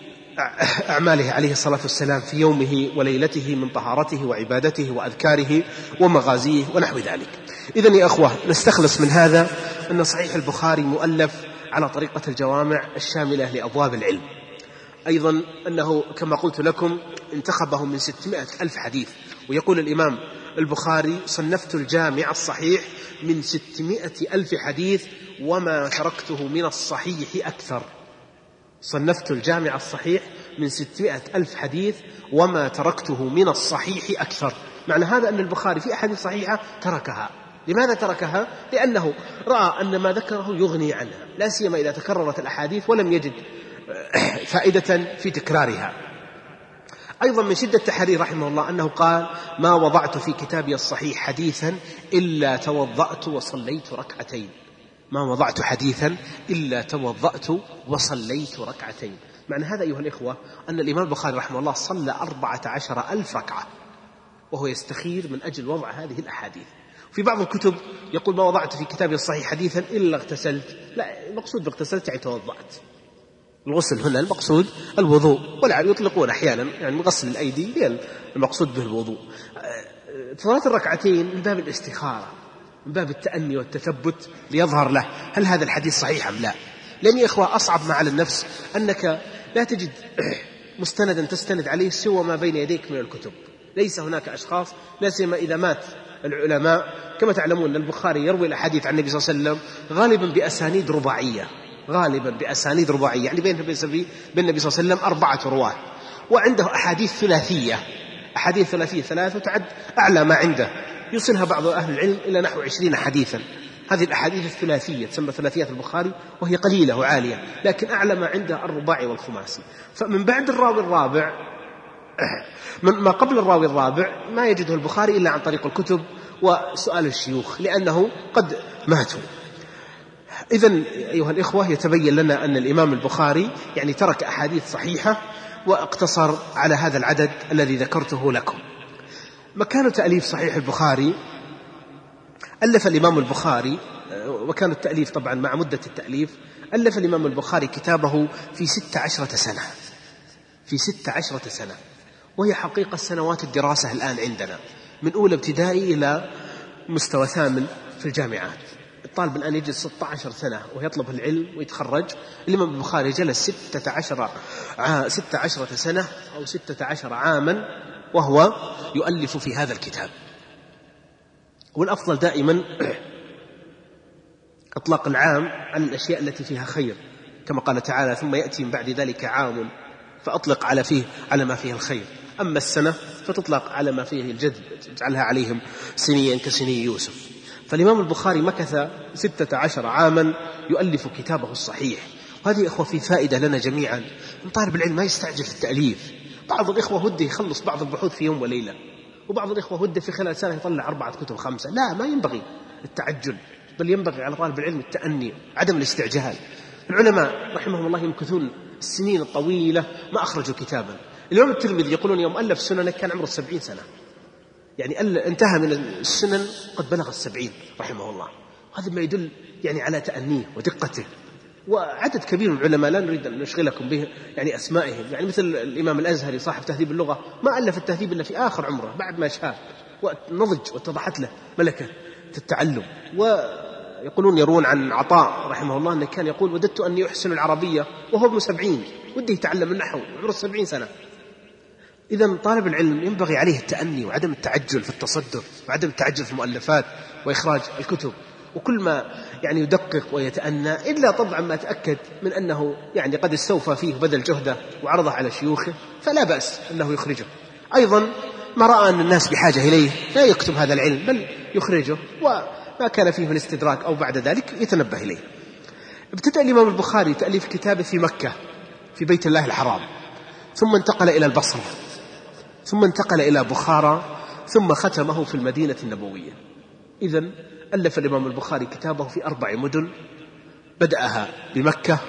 أعماله عليه الصلاة والسلام في يومه وليلته من طهارته وعبادته وأذكاره ومغازيه ونحو ذلك. إذن يا أخوة نستخلص من هذا أن صحيح البخاري مؤلف على طريقة الجوامع الشاملة لأبواب العلم. أيضا أنه كما قلت لكم انتخبه من ستمائة ألف حديث. ويقول الإمام البخاري صنفت الجامع الصحيح من ستمائة ألف حديث وما تركته من الصحيح أكثر. صنفت الجامع الصحيح من ستمائة ألف حديث وما تركته من الصحيح أكثر. معنى هذا أن البخاري في أحاديث صحيحة تركها. لماذا تركها؟ لأنه رأى أن ما ذكره يغني عنها، لا سيما إذا تكررت الأحاديث ولم يجد فائدة في تكرارها. أيضا من شدة تحريه رحمه الله أنه قال ما وضعت في كتابي الصحيح حديثا إلا توضأت وصليت ركعتين. ما وضعت حديثا إلا توضأت وصليت ركعتين. معنى هذا أيها الإخوة أن الإمام البخاري رحمه الله صلى أربعة عشر ألف ركعة وهو يستخير من أجل وضع هذه الأحاديث. في بعض الكتب يقول ما وضعت في كتابي الصحيح حديثا إلا اغتسلت. لا، المقصود باغتسلت يعني توضأت. الغسل هنا المقصود الوضوء، والعلم يطلقون أحيانا يعني غسل الأيدي المقصود به الوضوء. صلاة الركعتين من باب الاستخارة، من باب التأني والتثبت ليظهر له هل هذا الحديث صحيح أم لا. لأن يا إخوة أصعب ما على النفس أنك لا تجد مستندا تستند عليه سوى ما بين يديك من الكتب. ليس هناك أشخاص، لا سيما إذا مات العلماء. كما تعلمون البخاري يروي الأحاديث عن النبي صلى الله عليه وسلم غالبا بأسانيد رباعية، غالبا بأسانيد رباعية، يعني بين النبي صلى الله عليه وسلم أربعة رواة، وعنده أحاديث ثلاثية. أحاديث ثلاثية ثلاثة تعد أعلى ما عنده، يوصلها بعض أهل العلم إلى نحو عشرين حديثا. هذه الأحاديث الثلاثية تسمى ثلاثيات البخاري، وهي قليلة وعالية، لكن أعلى ما عنده الرباعي والخماسي. فمن بعد الراوي الرابع، من ما قبل الراوي الرابع ما يجده البخاري إلا عن طريق الكتب وسؤال الشيوخ، لأنه قد ماتوا. إذن أيها الإخوة يتبين لنا أن الإمام البخاري يعني ترك أحاديث صحيحة واقتصر على هذا العدد الذي ذكرته لكم. مكان تأليف صحيح البخاري، ألف الإمام البخاري، وكان التأليف طبعا مع مدة التأليف، ألف الإمام البخاري كتابه في ست عشرة سنة، في ست عشرة سنة، وهي حقيقة سنوات الدراسة الآن عندنا من أولى ابتدائي إلى مستوى ثامن في الجامعات. الطالب الآن يجلس ستة عشر سنة ويطلب العلم ويتخرج. الإمام البخاري جلس ستة عشر ستة عشرة سنة أو ستة عشر عاما وهو يؤلف في هذا الكتاب. والأفضل دائما إطلاق العام عن الأشياء التي فيها خير، كما قال تعالى ثم يأتي من بعد ذلك عام فأطلق على فيه على ما فيه الخير. أما السنة فتطلق على ما فيه الجذب، تجعلها عليهم سنيا كسني يوسف. فالإمام البخاري مكث ستة عشر عاما يؤلف كتابه الصحيح. وهذه إخوة في فائدة لنا جميعا. من طالب العلم ما يستعجل في التأليف. بعض الإخوة وده يخلص بعض البحوث في يوم وليلة، وبعض الإخوة وده في خلال سنة يطلع أربعة كتب خمسة. لا، ما ينبغي التعجل، بل ينبغي على طالب العلم التأني، عدم الاستعجال. العلماء رحمهم الله يمكثون السنين الطويلة ما أخرجوا كتابا. الإمام الترمذي يقولون يوم ألف سننه كان عمره سبعين سنة، يعني انتهى من السنن قد بلغ السبعين رحمه الله. هذا ما يدل يعني على تأنيه ودقته. وعدد كبير من العلماء لا نريد أن نشغلكم به يعني أسمائهم، يعني مثل الإمام الأزهري صاحب تهذيب اللغة ما ألف التهذيب إلا في آخر عمره بعد ما شاب ونضج واتضحت له ملكة التعلم. ويقولون يرون عن عطاء رحمه الله أنه كان يقول وددت أني أحسن العربية وهو ابن سبعين، ودي يتعلم النحو عمره سبعين سنة. إذا طالب العلم ينبغي عليه التأني وعدم التعجل في التصدر وعدم التعجل في المؤلفات وإخراج الكتب، وكل ما يعني يدقق ويتأنى، إلا طبعا ما تأكد من أنه يعني قد استوفى فيه بدل جهده وعرضه على شيوخه فلا بأس أنه يخرجه. أيضا ما رأى أن الناس بحاجة إليه لا يكتب هذا العلم بل يخرجه، وما كان فيه من استدراك أو بعد ذلك يتنبه إليه. ابتدأ الإمام البخاري تأليف كتابه في مكة في بيت الله الحرام، ثم انتقل إلى البصرة، ثم انتقل إلى بخارى، ثم ختمه في المدينة النبوية. إذن ألف الإمام البخاري كتابه في أربع مدن، بدأها بمكة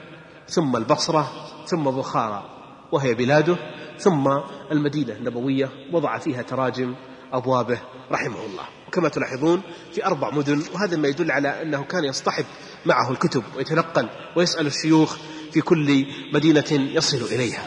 ثم البصرة ثم بخارى وهي بلاده، ثم المدينة النبوية، وضع فيها تراجم أبوابه رحمه الله. وكما تلاحظون في أربع مدن، وهذا ما يدل على أنه كان يصطحب معه الكتب ويتنقل ويسأل الشيوخ في كل مدينة يصل إليها.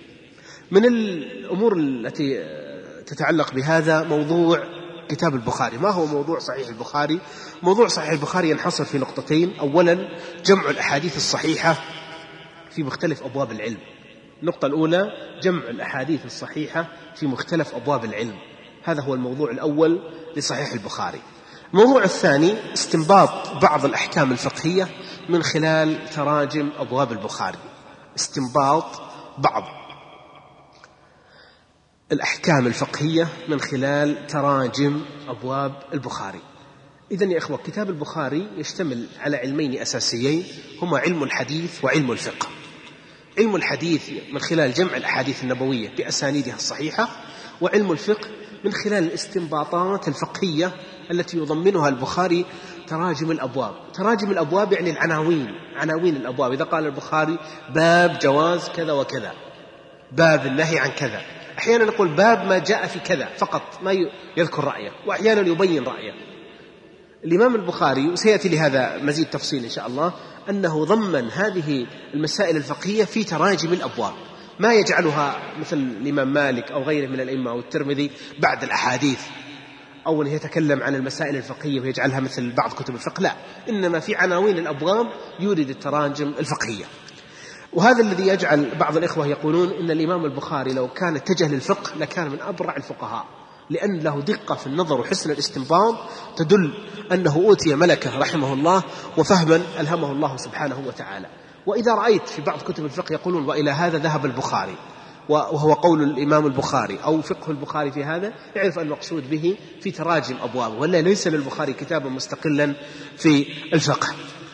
من الأمور التي تتعلق بهذا موضوع كتاب البخاري. ما هو موضوع صحيح البخاري؟ موضوع صحيح البخاري ينحصر في نقطتين. أولا جمع الأحاديث الصحيحة في مختلف أبواب العلم. النقطة الأولى جمع الأحاديث الصحيحة في مختلف أبواب العلم، هذا هو الموضوع الأول لصحيح البخاري. الموضوع الثاني استنباط بعض الأحكام الفقهية من خلال تراجم أبواب البخاري، استنباط بعض الأحكام الفقهية من خلال تراجم أبواب البخاري. إذن يا إخوة كتاب البخاري يشتمل على علمين أساسيين هما علم الحديث وعلم الفقه. علم الحديث من خلال جمع الأحاديث النبوية بأسانيدها الصحيحة، وعلم الفقه من خلال الاستنباطات الفقهية التي يضمنها البخاري تراجم الأبواب. تراجم الأبواب يعني العناوين، عناوين الأبواب. إذا قال البخاري باب جواز كذا وكذا، باب النهي عن كذا، أحيانا نقول باب ما جاء في كذا فقط ما يذكر رأيه، وأحيانا يبين رأيه. الإمام البخاري وسيأتي لهذا مزيد تفصيل إن شاء الله أنه ضمن هذه المسائل الفقهية في تراجم الأبواب، ما يجعلها مثل الإمام مالك أو غيره من الأئمة أو الترمذي بعد الأحاديث، أو أنه يتكلم عن المسائل الفقهية ويجعلها مثل بعض كتب الفقه، لا، إنما في عناوين الأبواب يورد التراجم الفقهية. وهذا الذي يجعل بعض الإخوة يقولون إن الإمام البخاري لو كان اتجه للفقه لكان من أبرع الفقهاء، لأن له دقة في النظر وحسن الاستنباط تدل أنه أوتي ملكة رحمه الله وفهما ألهمه الله سبحانه وتعالى. وإذا رأيت في بعض كتب الفقه يقولون وإلى هذا ذهب البخاري وهو قول الإمام البخاري أو فقه البخاري في هذا، يعرف المقصود به في تراجم أبوابه، ولا ليس للبخاري كتابا مستقلا في الفقه.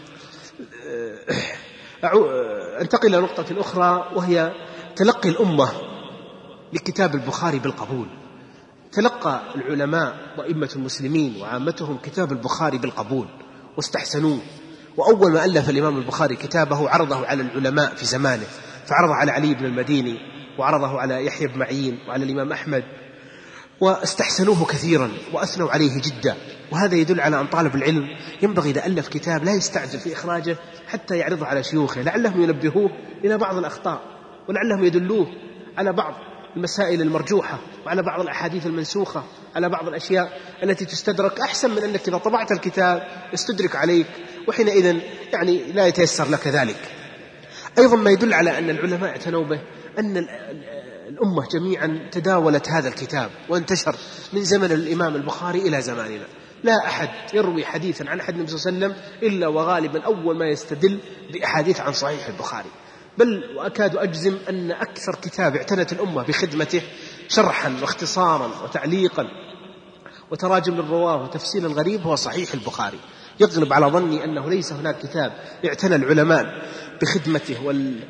انتقل إلى نقطة أخرى وهي تلقي الأمة لكتاب البخاري بالقبول. تلقى العلماء وأئمة المسلمين وعامتهم كتاب البخاري بالقبول واستحسنوه. وأول ما ألف الإمام البخاري كتابه عرضه على العلماء في زمانه، فعرضه على علي بن المديني، وعرضه على يحيى بن معين، وعلى الإمام أحمد، واستحسنوه كثيرا وأثنوا عليه جدا. وهذا يدل على أن طالب العلم ينبغي إذا ألف كتاب لا يستعجل في إخراجه حتى يعرضه على شيوخه، لعلهم ينبهوه إلى بعض الأخطاء، ولعلهم يدلوه على بعض المسائل المرجوحة، وعلى بعض الأحاديث المنسوخة، على بعض الأشياء التي تستدرك، أحسن من أنك إذا طبعت الكتاب يستدرك عليك وحينئذ يعني لا يتيسر لك ذلك. أيضا ما يدل على أن العلماء اعتنوا به أن الأمة جميعا تداولت هذا الكتاب وانتشر من زمن الإمام البخاري إلى زماننا. لا أحد يروي حديثا عن أحد النبي صلى الله عليه وسلم إلا وغالبا أول ما يستدل بأحاديث عن صحيح البخاري. بل وأكاد أجزم أن أكثر كتاب اعتنت الأمة بخدمته شرحا واختصارا وتعليقا وتراجم للرواه وتفسير الغريب هو صحيح البخاري. يغلب على ظني أنه ليس هناك كتاب اعتنى العلماء بخدمته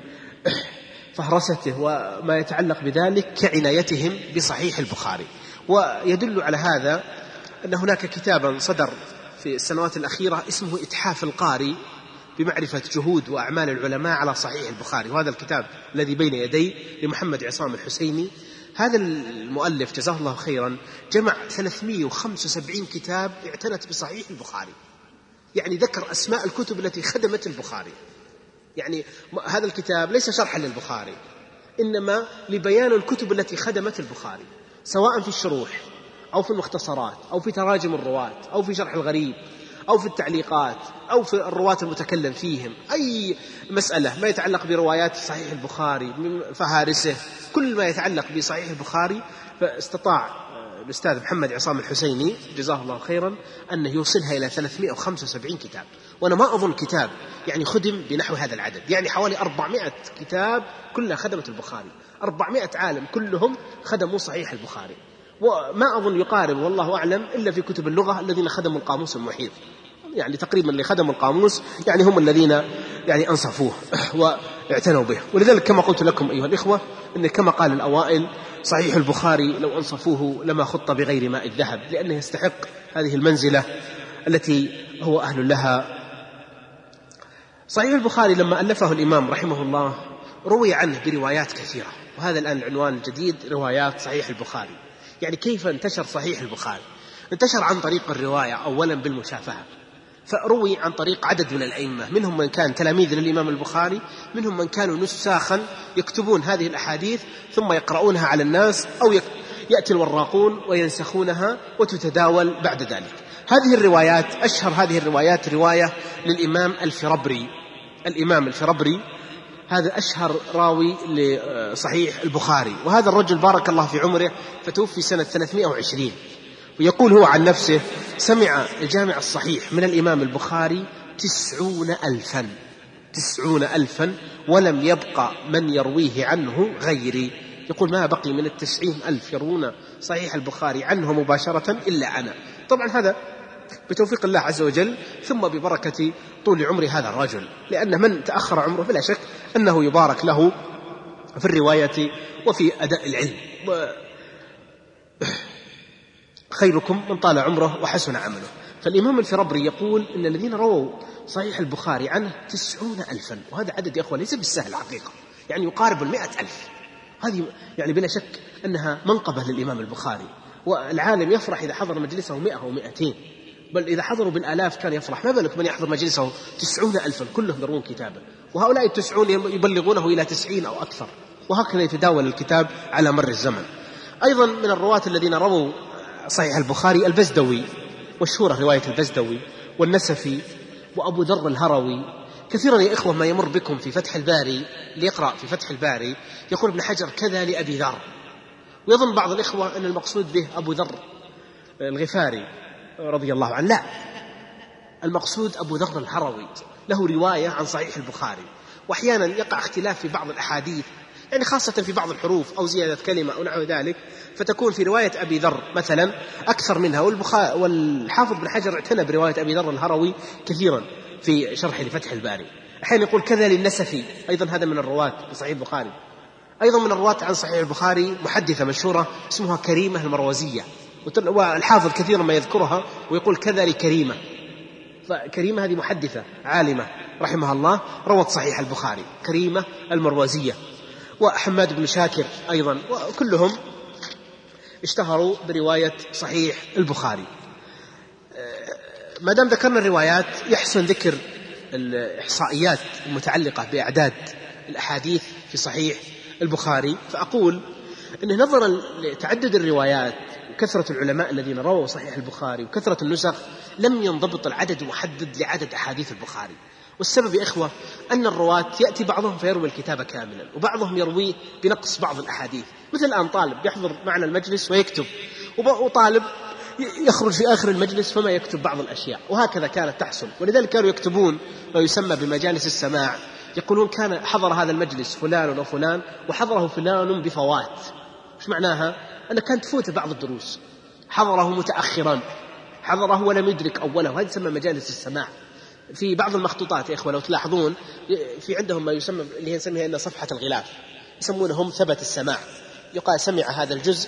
وفهرسته وما يتعلق بذلك كعنايتهم بصحيح البخاري. ويدل على هذا أن هناك كتابا صدر في السنوات الأخيرة اسمه إتحاف القارئ بمعرفة جهود وأعمال العلماء على صحيح البخاري، وهذا الكتاب الذي بين يدي لمحمد عصام الحسيني. هذا المؤلف جزاه الله خيرا جمع ثلاثمائة وخمسة وسبعين كتاب اعتنت بصحيح البخاري، يعني ذكر أسماء الكتب التي خدمت البخاري. يعني هذا الكتاب ليس شرحا للبخاري، إنما لبيان الكتب التي خدمت البخاري، سواء في الشروح أو في المختصرات أو في تراجم الرواة أو في شرح الغريب أو في التعليقات أو في الرواة المتكلم فيهم، أي مسألة ما يتعلق بروايات صحيح البخاري من فهارسه، كل ما يتعلق بصحيح البخاري. فاستطاع الأستاذ محمد عصام الحسيني جزاه الله خيرا أن يوصلها إلى ثلاثمائة وخمسة وسبعين كتاب، وأنا ما أظن كتاب يعني خدم بنحو هذا العدد، يعني حوالي أربعمائة كتاب كلها خدمت البخاري، أربعمائة عالم كلهم خدموا صحيح البخاري، وما أظن يقارب والله أعلم إلا في كتب اللغة الذين خدموا القاموس المحيط، يعني تقريبا اللي خدموا القاموس يعني هم الذين يعني أنصفوه واعتنوا به. ولذلك كما قلت لكم أيها الإخوة إن كما قال الأوائل صحيح البخاري لو أنصفوه لما خط بغير ماء الذهب، لأنه يستحق هذه المنزلة التي هو أهل لها. صحيح البخاري لما ألفه الإمام رحمه الله روي عنه بروايات كثيرة، وهذا الآن العنوان الجديد روايات صحيح البخاري. يعني كيف انتشر صحيح البخاري؟ انتشر عن طريق الرواية أولا بالمشافهة، فروي عن طريق عدد من الأئمة، منهم من كان تلاميذ للإمام البخاري، منهم من كانوا نساخا يكتبون هذه الأحاديث ثم يقرؤونها على الناس، أو يأتي الوراقون وينسخونها وتتداول بعد ذلك. هذه الروايات أشهر هذه الروايات رواية للإمام الفربري. الإمام الفربري هذا أشهر راوي لصحيح البخاري، وهذا الرجل بارك الله في عمره فتوفي سنة ثلاثمائة وعشرين، ويقول هو عن نفسه سمع الجامع الصحيح من الإمام البخاري تسعون ألفا تسعون ألفا ولم يبقى من يرويه عنه غيري. يقول ما بقي من التسعين ألف يروون صحيح البخاري عنه مباشرة إلا أنا. طبعا هذا بتوفيق الله عز وجل ثم ببركة طول عمر هذا الرجل، لأن من تأخر عمره بلا شك أنه يبارك له في الرواية وفي أداء العلم. خيركم من طال عمره وحسن عمله. فالإمام الفربري يقول إن الذين رووا صحيح البخاري عنه تسعون ألفا، وهذا عدد يا أخوة ليس بالسهل حقيقة، يعني يقارب المئة ألف. هذه يعني بلا شك أنها منقبة للإمام البخاري، والعالم يفرح إذا حضر مجلسه مئة أو مئتين، بل إذا حضروا بالآلاف كان يفرح، ما بالك من يحضر مجلسه تسعون ألفا كلهم يروون كتابا، وهؤلاء التسعون يبلغونه إلى تسعين أو أكثر، وهكذا يتداول الكتاب على مر الزمن. أيضا من الرواة الذين رووا صحيح البخاري البزدوي، مشهورة رواية البزدوي والنسفي وأبو ذر الهروي. كثيرا يا إخوة ما يمر بكم في فتح الباري، ليقرأ في فتح الباري يقول ابن حجر كذا لأبي ذر، ويظن بعض الإخوة أن المقصود به أبو ذر الغفاري رضي الله عنه، لا، المقصود أبو ذر الهروي له رواية عن صحيح البخاري، وأحيانا يقع اختلاف في بعض الأحاديث، يعني خاصة في بعض الحروف أو زيادة كلمة أو نحو ذلك، فتكون في رواية أبي ذر مثلا أكثر منها. والحافظ بن حجر اعتنى برواية أبي ذر الهروي كثيرا في شرح لفتح الباري. أحيانا يقول كذا للنسفي، أيضا هذا من الرواة في صحيح البخاري. أيضا من الرواة عن صحيح البخاري محدثة مشهورة اسمها كريمة المروزية، والحافظ كثيرا ما يذكرها ويقول كذا لكريمة. فكريمة هذه محدثة عالمة رحمها الله روت صحيح البخاري، كريمة المروزية. وحماد بن شاكر أيضا، وكلهم اشتهروا برواية صحيح البخاري. ما دام ذكرنا الروايات يحسن ذكر الإحصائيات المتعلقة بأعداد الأحاديث في صحيح البخاري. فأقول أنه نظرا لتعدد الروايات وكثرة العلماء الذين رووا صحيح البخاري وكثرة النسخ لم ينضبط العدد محدد لعدد أحاديث البخاري. والسبب يا إخوة أن الرواة يأتي بعضهم فيروي الكتاب كاملا، وبعضهم يرويه بنقص بعض الأحاديث. مثل الآن طالب يحضر معنا المجلس ويكتب، وطالب يخرج في آخر المجلس فما يكتب بعض الأشياء، وهكذا كانت تحصل. ولذلك كانوا يكتبون ما يسمى بمجالس السماع، يقولون كان حضر هذا المجلس فلان وفلان وحضره فلان بفوات. مش معناها؟ أن كانت تفوت بعض الدروس، حضره متأخرا، حضره ولم يدرك أوله، هذا يسمى مجالس السماع. في بعض المخطوطات يا إخوة لو تلاحظون في عندهم ما يسمى اللي نسميها إن صفحة الغلاف، يسمونهم ثبت السماع. يقال سمع هذا الجزء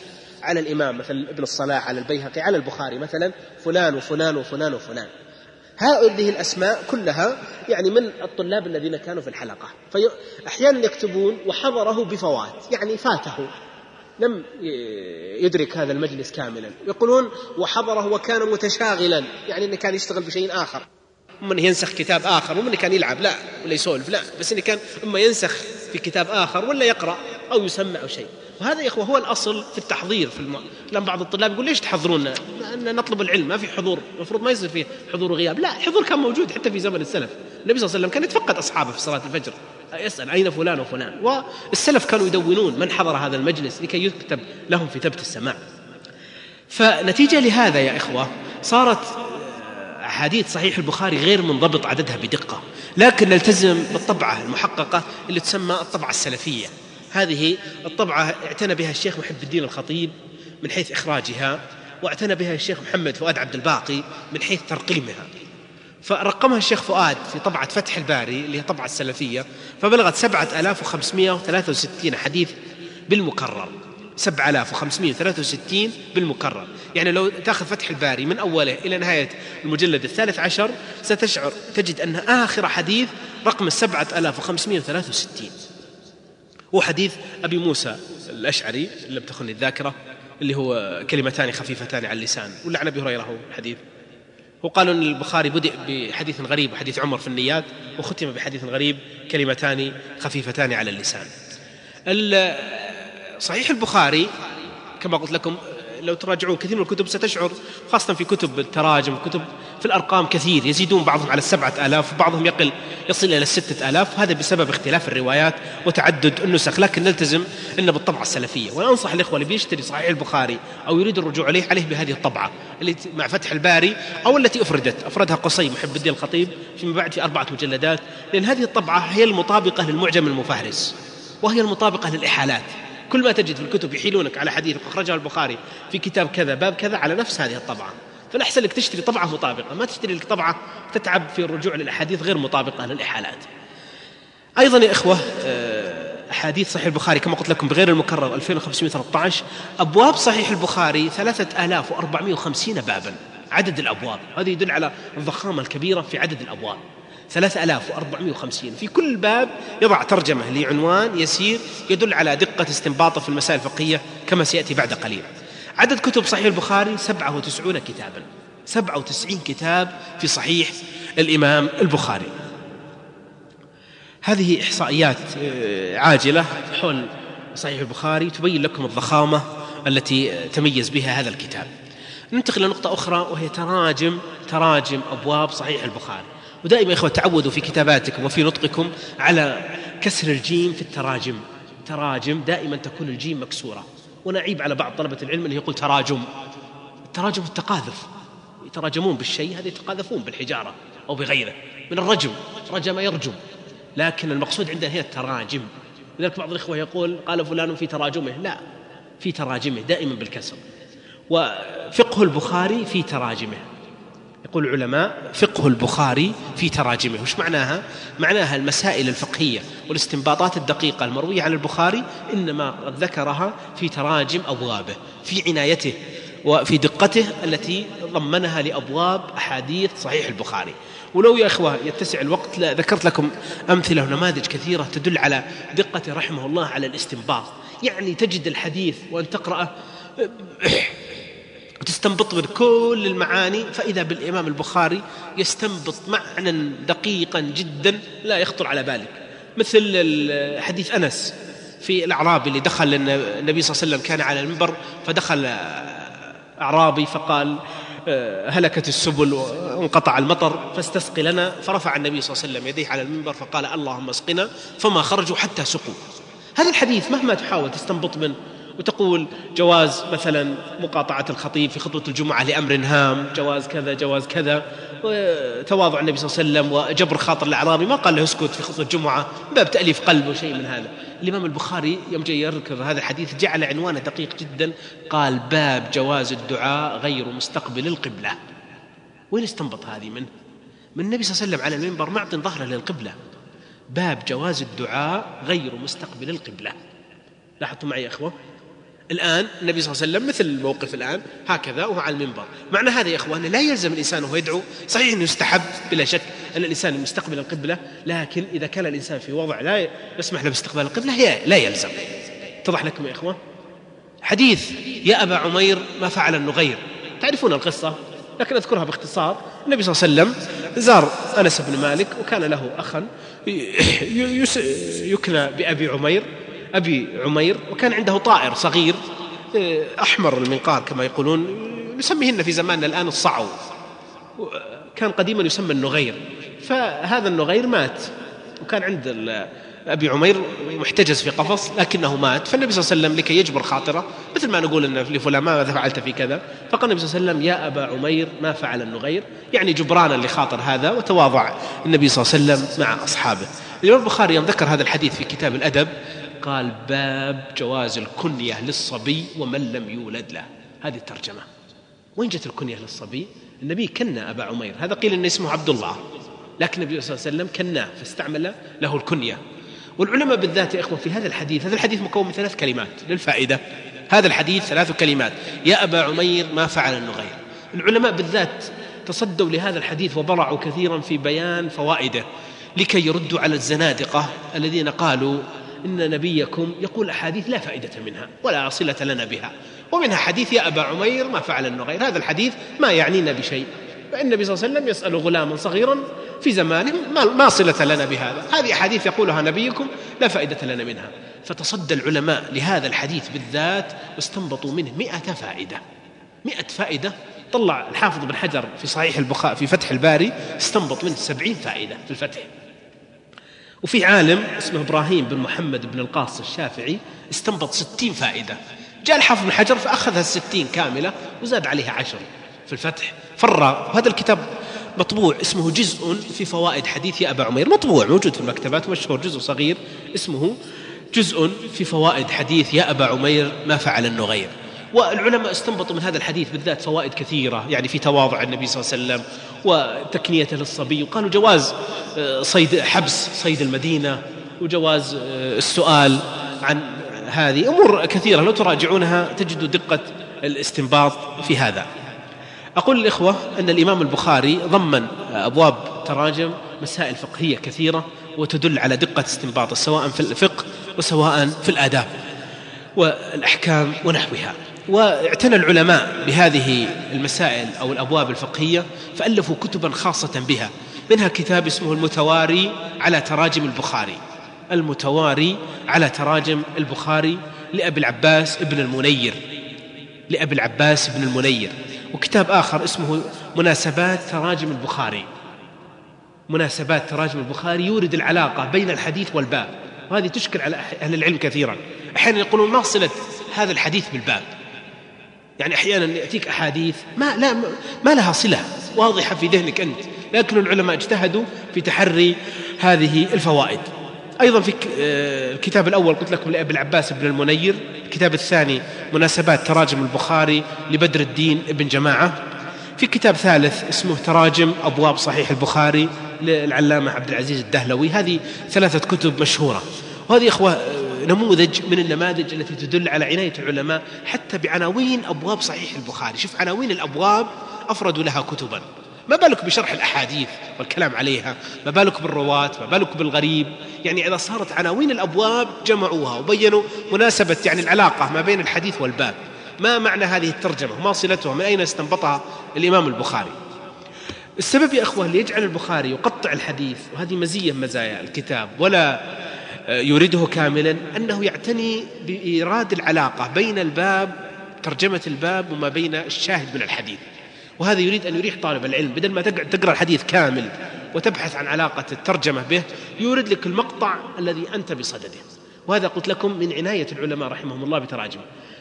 على الإمام مثل ابن الصلاح، على البيهقي، على البخاري مثلا فلان وفلان وفلان وفلان. هذه الأسماء كلها يعني من الطلاب الذين كانوا في الحلقة، فأحيانا يكتبون وحضره بفوات، يعني فاته لم يدرك هذا المجلس كاملا، يقولون وحضره وكان متشاغلا، يعني أنه كان يشتغل بشيء آخر، من ينسخ كتاب آخر، ومن كان يلعب لا ولا يسولف لا، بس إنه كان إما ينسخ في كتاب آخر ولا يقرأ أو يسمع أو شيء. وهذا يا إخوة هو الأصل في التحضير في الم... لأن بعض الطلاب يقول ليش تحضرون؟ أن نطلب العلم، ما في حضور، المفروض ما يصير فيه حضور وغياب. لا، الحضور كان موجود حتى في زمن السلف. النبي صلى الله عليه وسلم كان يتفقد أصحابه في صلاة الفجر، يسأل أين فلان وفلان، والسلف كانوا يدونون من حضر هذا المجلس لكي يكتب لهم في ثبت السماع. فنتيجة لهذا يا إخوة صارت أحاديث صحيح البخاري غير منضبط عددها بدقة، لكن نلتزم بالطبعة المحققة اللي تسمى الطبعة السلفية. هذه الطبعة اعتنى بها الشيخ محب الدين الخطيب من حيث إخراجها، واعتنى بها الشيخ محمد فؤاد عبد الباقي من حيث ترقيمها، فرقمها الشيخ فؤاد في طبعة فتح الباري اللي هي طبعة السلفية، فبلغت سبعة آلاف وخمسمائة وثلاثة وستين حديث بالمكرر، سبعة آلاف وخمسمائة وثلاثة وستين بالمكرر. يعني لو تأخذ فتح الباري من أوله إلى نهاية المجلد الثالث عشر ستشعر تجد أن آخر حديث رقم السبعة آلاف وخمسمائة وثلاثة وستين وحديث أبي موسى الأشعري اللي بتخلني الذاكرة، اللي هو كلمتان خفيفتان على اللسان، ولا عن أبي هريرة هو الحديث. وقالوا أن البخاري بدأ بحديث غريب وحديث عمر في النيات، وختم بحديث غريب كلمتان خفيفتان على اللسان. صحيح البخاري كما قلت لكم لو تراجعون كثير من الكتب ستشعر، خاصة في كتب التراجم، كتب في الأرقام كثير، يزيدون بعضهم على السبعة آلاف وبعضهم يقل يصل إلى الستة آلاف، هذا بسبب اختلاف الروايات وتعدد النسخ. لكن نلتزم إن بالطبعة السلفية، وأنا أنصح الإخوة اللي بيشتري صحيح البخاري أو يريد الرجوع عليه عليه بهذه الطبعة اللي مع فتح الباري، أو التي أفردت أفردها قصي محب الدين الخطيب فيما بعد في أربعة مجلدات، لأن هذه الطبعة هي المطابقة للمعجم المفهرس، وهي المطابقة للإحالات. كل ما تجد في الكتب يحيلونك على حديث أخرجه البخاري في كتاب كذا باب كذا على نفس هذه الطبعة، فالأحسن لك تشتري طبعة مطابقة، ما تشتري لك طبعة تتعب في الرجوع للأحاديث غير مطابقة للإحالات. أيضا يا إخوة أحاديث صحيح البخاري كما قلت لكم بغير المكرر ألفين وخمسمائة وثلاثة عشر، أبواب صحيح البخاري ثلاثة آلاف وأربعمائة وخمسين بابا عدد الأبواب، هذا يدل على الضخامة الكبيرة في عدد الأبواب، ثلاثة آلاف وأربعمائة وخمسين. في كل باب يضع ترجمة لعنوان يسير يدل على دقة استنباطه في المسائل الفقهية كما سيأتي بعد قليل. عدد كتب صحيح البخاري سبعة وتسعين كتابا، سبعة وتسعين كتاب في صحيح الإمام البخاري. هذه إحصائيات عاجلة حول صحيح البخاري تبين لكم الضخامة التي تميز بها هذا الكتاب. ننتقل لنقطة أخرى وهي تراجم تراجم أبواب صحيح البخاري. ودائما يا إخوة تعودوا في كتاباتكم وفي نطقكم على كسر الجيم في التراجم، تراجم دائما تكون الجيم مكسورة، ونعيب على بعض طلبة العلم اللي يقول تراجم. التراجم التقاذف، يتراجمون بالشيء هذا يتقاذفون بالحجارة أو بغيره من الرجم، رجم يرجم، لكن المقصود عندنا هي التراجم. لذلك بعض الإخوة يقول قال فلان في تراجمه، لا، في تراجمه دائما بالكسر. وفقه البخاري في تراجمه، يقول العلماء فقه البخاري في تراجمه. وش معناها؟ معناها المسائل الفقهية والاستنباطات الدقيقة المروية عن البخاري إنما ذكرها في تراجم أبوابه، في عنايته وفي دقته التي ضمنها لأبواب أحاديث صحيح البخاري. ولو يا إخوة يتسع الوقت ذكرت لكم أمثلة ونماذج كثيرة تدل على دقة رحمه الله على الاستنباط. يعني تجد الحديث وأن تقرأه وتستنبط من كل المعاني، فإذا بالإمام البخاري يستنبط معنى دقيقا جدا لا يخطر على بالك، مثل حديث أنس في الأعرابي اللي دخل النبي صلى الله عليه وسلم، كان على المنبر فدخل أعرابي فقال هلكت السبل وانقطع المطر فاستسقي لنا، فرفع النبي صلى الله عليه وسلم يديه على المنبر فقال اللهم اسقنا، فما خرجوا حتى سقوا. هذا الحديث مهما تحاول تستنبط منه وتقول جواز مثلا مقاطعة الخطيب في خطبة الجمعة لأمر هام، جواز كذا جواز كذا، تواضع النبي صلى الله عليه وسلم وجبر خاطر الأعرابي، ما قال له اسكت في خطبة الجمعة باب تأليف قلب وشيء من هذا. الإمام البخاري يوم جاي يذكر هذا الحديث جعل عنوانه دقيق جدا، قال باب جواز الدعاء غير مستقبل القبلة. وين استنبط هذه منه؟ من النبي صلى الله عليه وسلم على المنبر معطٍ ظهره للقبلة، باب جواز الدعاء غير مستقبل القبلة. لاحظتوا معي يا أخوة؟ الآن النبي صلى الله عليه وسلم مثل الموقف الآن هكذا وهو على المنبر. معنى هذا يا إخوان لا يلزم الإنسان وهو يدعو، صحيح أنه يستحب بلا شك أن الإنسان مستقبل القبلة، لكن إذا كان الإنسان في وضع لا يسمح له باستقبال القبلة هي لا يلزم. اتضح لكم يا إخوان؟ حديث يا أبا عمير ما فعل النغير، تعرفون القصة لكن أذكرها باختصار. النبي صلى الله عليه وسلم زار أنس بن مالك وكان له أخا يكنى بأبي عمير أبي عمير، وكان عنده طائر صغير أحمر المنقار كما يقولون، نسميهن في زماننا الآن الصعو، كان قديما يسمى النغير. فهذا النغير مات، وكان عند أبي عمير محتجز في قفص لكنه مات. فالنبي صلى الله عليه وسلم لكي يجبر خاطره، مثل ما نقول إن لفلان ماذا فعلت في كذا، فقال النبي صلى الله عليه وسلم يا أبا عمير ما فعل النغير، يعني جبرانا لخاطر هذا، وتواضع النبي صلى الله عليه وسلم مع أصحابه. الإمام البخاري يوم ذكر هذا الحديث في كتاب الأدب قال باب جواز الكنية للصبي ومن لم يولد له. هذه الترجمة. وين جت الكنية للصبي؟ النبي كنى أبا عمير، هذا قيل إن اسمه عبد الله، لكن النبي صلى الله عليه وسلم كناه فاستعمل له الكنية. والعلماء بالذات يا إخوة في هذا الحديث، هذا الحديث مكون من ثلاث كلمات للفائدة، هذا الحديث ثلاث كلمات يا أبا عمير ما فعل النغير. العلماء بالذات تصدوا لهذا الحديث وبرعوا كثيرا في بيان فوائده لكي يردوا على الزنادقة الذين قالوا إن نبيكم يقول أحاديث لا فائدة منها ولا صلة لنا بها، ومنها حديث يا أبا عمير ما فعل النغير. هذا الحديث ما يعنينا بشيء، فإن النبي صلى الله عليه وسلم يسأل غلاما صغيرا في زمانه ما صلة لنا بهذا، هذه أحاديث يقولها نبيكم لا فائدة لنا منها. فتصدى العلماء لهذا الحديث بالذات واستنبطوا منه مئة فائدة، مئة فائدة. طلع الحافظ بن حجر في صحيح البخاري في فتح الباري استنبط منه سبعين فائدة في الفتح. وفي عالم اسمه إبراهيم بن محمد بن القاص الشافعي استنبط ستين فائدة. جاء الحافظ بن حجر فأخذها الستين كاملة وزاد عليها عشر في الفتح فرّ. وهذا الكتاب مطبوع اسمه جزء في فوائد حديث يا أبا عمير، مطبوع موجود في المكتبات، مشهور، جزء صغير اسمه جزء في فوائد حديث يا أبا عمير ما فعل النغير. والعلماء استنبطوا من هذا الحديث بالذات فوائد كثيرة، يعني في تواضع النبي صلى الله عليه وسلم وتكنيته للصبي، وقالوا جواز صيد حبس صيد المدينة، وجواز السؤال عن هذه أمور كثيرة لو تراجعونها تجدوا دقة الاستنباط في هذا. أقول الإخوة أن الإمام البخاري ضمن أبواب تراجم مسائل فقهية كثيرة وتدل على دقة استنباطه سواء في الفقه وسواء في الآداب والأحكام ونحوها. واعتنى العلماء بهذه المسائل أو الأبواب الفقهية فألفوا كتبا خاصة بها، منها كتاب اسمه المتواري على تراجم البخاري، المتواري على تراجم البخاري لأبي العباس ابن المنير لأبي العباس ابن المنير وكتاب آخر اسمه مناسبات تراجم البخاري، مناسبات تراجم البخاري يورد العلاقة بين الحديث والباب، وهذه تشكل على أهل العلم كثيرا. أحيانا يقولون ما صلة هذا الحديث بالباب، يعني أحيانا يأتيك أحاديث ما, لا ما لها صلة واضحة في ذهنك أنت، لكن العلماء اجتهدوا في تحري هذه الفوائد. أيضا في الكتاب الأول قلت لكم لأبي العباس بن المنير، الكتاب الثاني مناسبات تراجم البخاري لبدر الدين ابن جماعة، في كتاب ثالث اسمه تراجم أبواب صحيح البخاري للعلامة عبد العزيز الدهلوي. هذه ثلاثة كتب مشهورة، وهذه إخوة نموذج من النماذج التي تدل على عناية العلماء حتى بعناوين أبواب صحيح البخاري. شوف عناوين الأبواب أفردوا لها كتبا، ما بالك بشرح الأحاديث والكلام عليها، ما بالك بالرواة، ما بالك بالغريب. يعني إذا صارت عناوين الأبواب جمعوها وبينوا مناسبة يعني العلاقة ما بين الحديث والباب، ما معنى هذه الترجمة وما صلتها، من أين استنبطها الإمام البخاري. السبب يا أخوة اللي يجعل البخاري يقطع الحديث، وهذه مزية مزايا الكتاب ولا يريده كاملا، أنه يعتني بإيراد العلاقة بين الباب ترجمة الباب وما بين الشاهد من الحديث. وهذا يريد أن يريح طالب العلم، بدل ما تقرأ الحديث كامل وتبحث عن علاقة الترجمة به، يورد لك المقطع الذي أنت بصدده. وهذا قلت لكم من عناية العلماء رحمهم الله بتراجم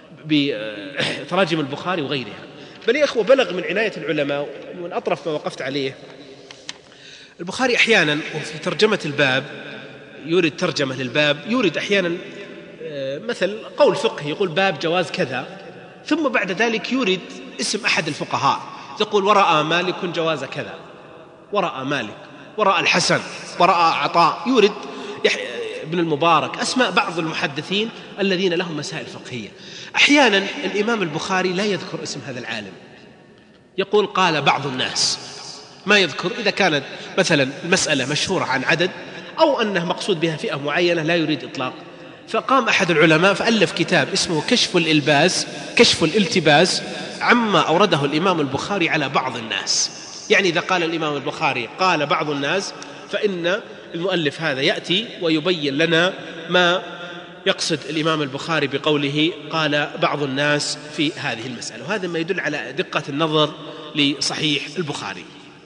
بتراجم البخاري وغيرها. بل يا أخوة بلغ من عناية العلماء ومن أطرف ما وقفت عليه، البخاري أحيانا في ترجمة الباب يورد ترجمة للباب، يورد أحيانا مثل قول فقهي يقول باب جواز كذا، ثم بعد ذلك يورد اسم أحد الفقهاء، يقول ورأى مالك جواز كذا، ورأى مالك، ورأى الحسن، ورأى عطاء، يورد ابن المبارك، أسماء بعض المحدثين الذين لهم مسائل فقهية. أحيانا الإمام البخاري لا يذكر اسم هذا العالم، يقول قال بعض الناس، ما يذكر. إذا كانت مثلا المسألة مشهورة عن عدد أو أنه مقصود بها فئة معينة لا يريد إطلاق. فقام أحد العلماء فألف كتاب اسمه كشف الإلباس كشف الالتباس عما أورده الإمام البخاري على بعض الناس. يعني إذا قال الإمام البخاري قال بعض الناس، فإن المؤلف هذا يأتي ويبين لنا ما يقصد الإمام البخاري بقوله قال بعض الناس في هذه المسألة. وهذا ما يدل على دقة النظر لصحيح البخاري.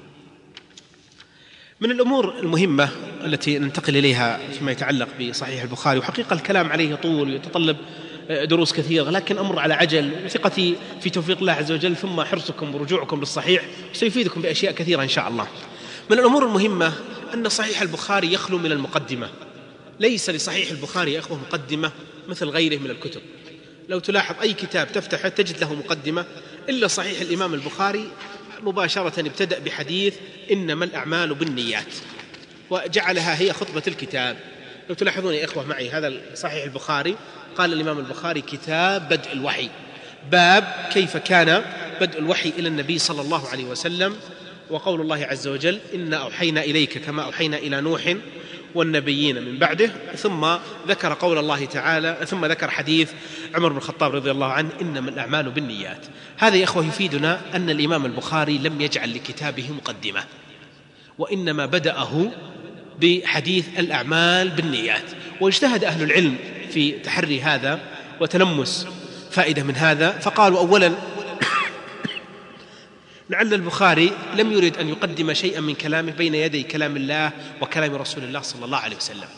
من الأمور المهمة التي ننتقل إليها فيما يتعلق بصحيح البخاري، وحقيقة الكلام عليه طول ويتطلب دروس كثيرة، لكن أمر على عجل، وثقتي في توفيق الله عز وجل ثم حرصكم ورجوعكم للصحيح سيفيدكم بأشياء كثيرة إن شاء الله. من الأمور المهمة أن صحيح البخاري يخلو من المقدمة. ليس لصحيح البخاري يا أخوة مقدمة مثل غيره من الكتب. لو تلاحظ أي كتاب تفتحه تجد له مقدمة، إلا صحيح الإمام البخاري مباشرة ابتدأ بحديث إنما الأعمال بالنيات، وجعلها هي خطبة الكتاب. لو تلاحظون يا إخوة معي، هذا صحيح البخاري قال الإمام البخاري كتاب بدء الوحي، باب كيف كان بدء الوحي إلى النبي صلى الله عليه وسلم، وقول الله عز وجل إنا أوحينا إليك كما أوحينا إلى نوح والنبيين من بعده، ثم ذكر قول الله تعالى، ثم ذكر حديث عمر بن الخطاب رضي الله عنه إنما الأعمال بالنيات. هذا يا إخوة يفيدنا أن الإمام البخاري لم يجعل لكتابه مقدمة، وإنما بدأه بحديث الأعمال بالنيات. واجتهد أهل العلم في تحري هذا وتلمس فائدة من هذا، فقالوا أولا لعل البخاري لم يرد أن يقدم شيئا من كلامه بين يدي كلام الله وكلام رسول الله صلى الله عليه وسلم.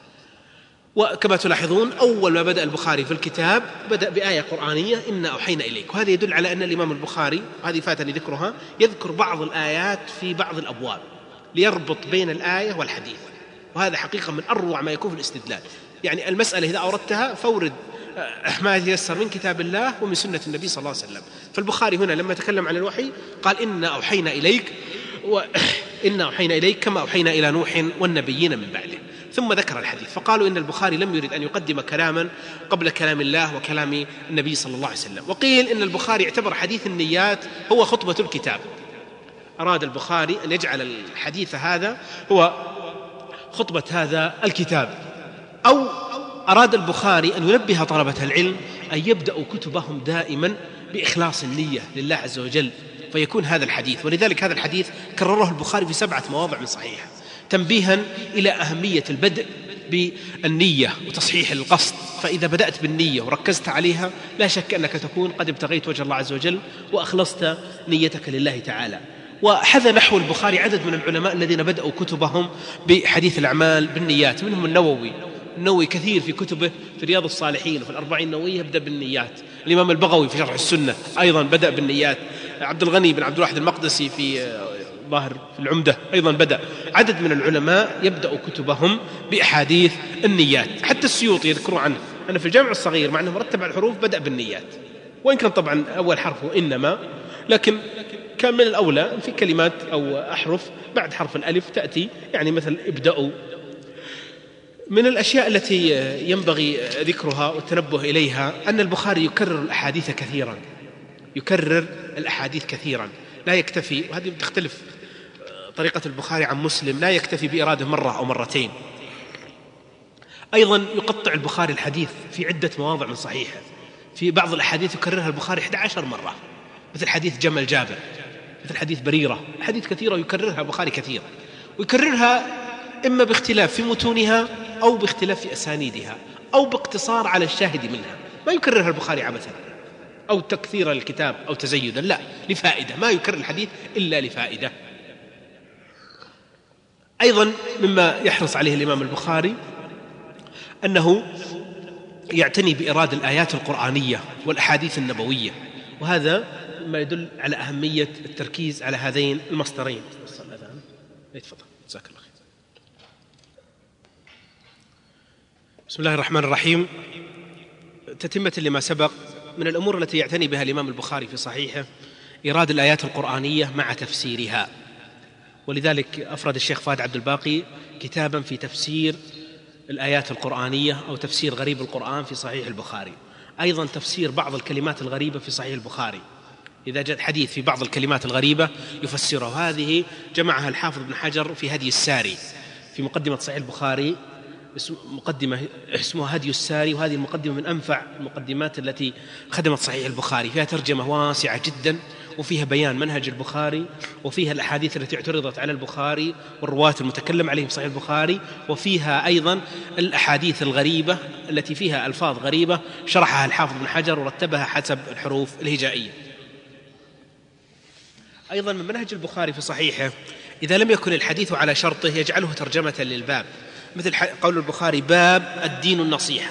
وكما تلاحظون أول ما بدأ البخاري في الكتاب بدأ بآية قرآنية إنا أوحينا إليك، وهذا يدل على أن الإمام البخاري، هذه فاتني ذكرها، يذكر بعض الآيات في بعض الأبواب ليربط بين الآية والحديث. وهذا حقيقة من أروع ما يكون في الاستدلال. يعني المسألة إذا أوردتها فورد ما يتيسر من كتاب الله ومن سنة النبي صلى الله عليه وسلم. فالبخاري هنا لما تكلم عن الوحي قال إنا أوحينا إليك وإنا أوحينا إليك كما أوحينا إلى نوح والنبيين من بعده، ثم ذكر الحديث. فقالوا إن البخاري لم يرد أن يقدم كلاما قبل كلام الله وكلام النبي صلى الله عليه وسلم. وقيل إن البخاري اعتبر حديث النيات هو خطبة الكتاب، أراد البخاري أن يجعل الحديث هذا هو خطبة هذا الكتاب، أو أراد البخاري أن ينبه طلبة العلم أن يبدأوا كتبهم دائما بإخلاص النية لله عز وجل، فيكون هذا الحديث. ولذلك هذا الحديث كرره البخاري في سبعة مواضع من صحيحه، تنبيها إلى أهمية البدء بالنية وتصحيح القصد. فإذا بدأت بالنية وركزت عليها لا شك أنك تكون قد ابتغيت وجه الله عز وجل وأخلصت نيتك لله تعالى. وحذا نحو البخاري عدد من العلماء الذين بدأوا كتبهم بحديث الأعمال بالنيات، منهم النووي. النووي كثير في كتبه في رياض الصالحين وفي الأربعين النووية يبدأ بالنيات. الإمام البغوي في شرح السنة أيضا بدأ بالنيات. عبد الغني بن عبد الواحد المقدسي في ظاهر في العمدة أيضا بدأ. عدد من العلماء يبدأ كتبهم بأحاديث النيات. حتى السيوطي يذكروا عنه أن في الجامع الصغير مع أنه مرتب على الحروف بدأ بالنيات، وإن كان طبعا أول حرف إنما، لكن كان من الأولى في كلمات أو أحرف بعد حرف الألف تأتي، يعني مثل ابدأوا. من الأشياء التي ينبغي ذكرها والتنبه إليها أن البخاري يكرر الأحاديث كثيرا، يكرر الأحاديث كثيرا، لا يكتفي، وهذه بتختلف طريقة البخاري عن مسلم، لا يكتفي بإراده مرة أو مرتين. أيضا يقطع البخاري الحديث في عدة مواضع من صحيحه. في بعض الأحاديث يكررها البخاري إحدى عشر مرة، مثل حديث جمل جابر، مثل حديث بريرة. حديث كثيرة يكررها البخاري كثير، ويكررها إما باختلاف في متونها أو باختلاف في أسانيدها أو باقتصار على الشاهد منها. ما يكررها البخاري عبثا أو تكثير الكتاب أو تزيدا، لا، لفائدة. ما يكرر الحديث إلا لفائدة. أيضا مما يحرص عليه الإمام البخاري أنه يعتني بإرادة الآيات القرآنية والأحاديث النبوية، وهذا ما يدل على أهمية التركيز على هذين المصدرين. تفضل. جزاك الله خير. بسم الله الرحمن الرحيم. تتمة لما سبق، من الأمور التي يعتني بها الإمام البخاري في صحيحه إيراد الآيات القرآنية مع تفسيرها، ولذلك أفرد الشيخ فهد عبد الباقي كتابا في تفسير الآيات القرآنية أو تفسير غريب القرآن في صحيح البخاري، أيضا تفسير بعض الكلمات الغريبة في صحيح البخاري، إذا جاء حديث في بعض الكلمات الغريبة يفسره. هذه جمعها الحافظ ابن حجر في هدي الساري في مقدمة صحيح البخاري، مقدمة اسمها هدي الساري، وهذه المقدمة من أنفع المقدمات التي خدمت صحيح البخاري، فيها ترجمة واسعة جدا، وفيها بيان منهج البخاري، وفيها الأحاديث التي اعترضت على البخاري والرواة المتكلم عليهم في صحيح البخاري، وفيها أيضا الأحاديث الغريبة التي فيها ألفاظ غريبة شرحها الحافظ ابن حجر ورتبها حسب الحروف الهجائية. أيضا من منهج البخاري في صحيحه إذا لم يكن الحديث على شرطه يجعله ترجمة للباب، مثل قول البخاري باب الدين النصيحة.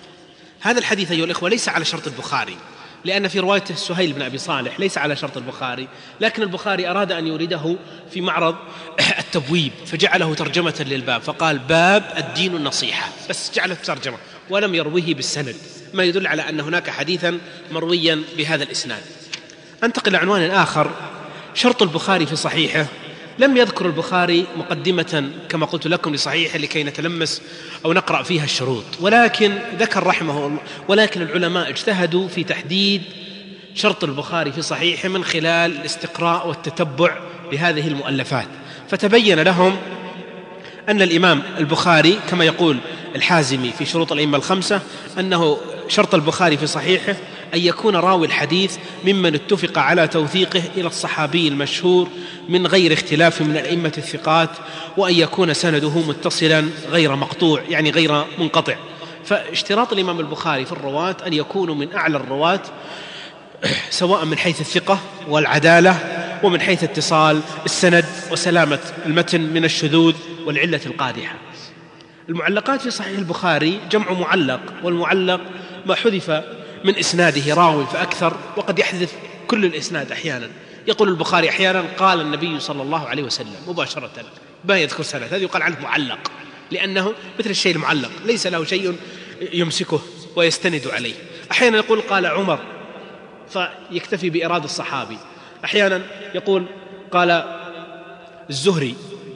هذا الحديث أيها الإخوة ليس على شرط البخاري، لأن في روايته سهيل بن أبي صالح ليس على شرط البخاري، لكن البخاري أراد أن يورده في معرض التبويب فجعله ترجمة للباب، فقال باب الدين النصيحة، بس جعله ترجمة ولم يرويه بالسند، ما يدل على أن هناك حديثا مرويا بهذا الإسناد. أنتقل لعنوان آخر، شرط البخاري في صحيحه. لم يذكر البخاري مقدمة كما قلت لكم لصحيحه لكي نتلمس أو نقرأ فيها الشروط، ولكن ذكر رحمه الله، ولكن العلماء اجتهدوا في تحديد شرط البخاري في صحيحه من خلال الاستقراء والتتبع لهذه المؤلفات، فتبين لهم أن الإمام البخاري كما يقول الحازمي في شروط الأئمة الخمسة أنه شرط البخاري في صحيحه أن يكون راوي الحديث ممن اتفق على توثيقه إلى الصحابي المشهور من غير اختلاف من الأئمة الثقات، وأن يكون سنده متصلا غير مقطوع يعني غير منقطع. فاشتراط الإمام البخاري في الرواة أن يكونوا من أعلى الرواة سواء من حيث الثقة والعدالة ومن حيث اتصال السند وسلامة المتن من الشذوذ والعلة القادحة. المعلقات في صحيح البخاري جمع معلق، والمعلق ما حذف من إسناده راوي فأكثر، وقد يحذف كل الإسناد أحيانا. يقول البخاري أحيانا قال النبي صلى الله عليه وسلم مباشرة ما يذكر سند، هذا يقال عنه معلق، لأنه مثل الشيء المعلق ليس له شيء يمسكه ويستند عليه. أحيانا يقول قال عمر فيكتفي بإرادة الصحابي، أحيانا يقول قال الزهري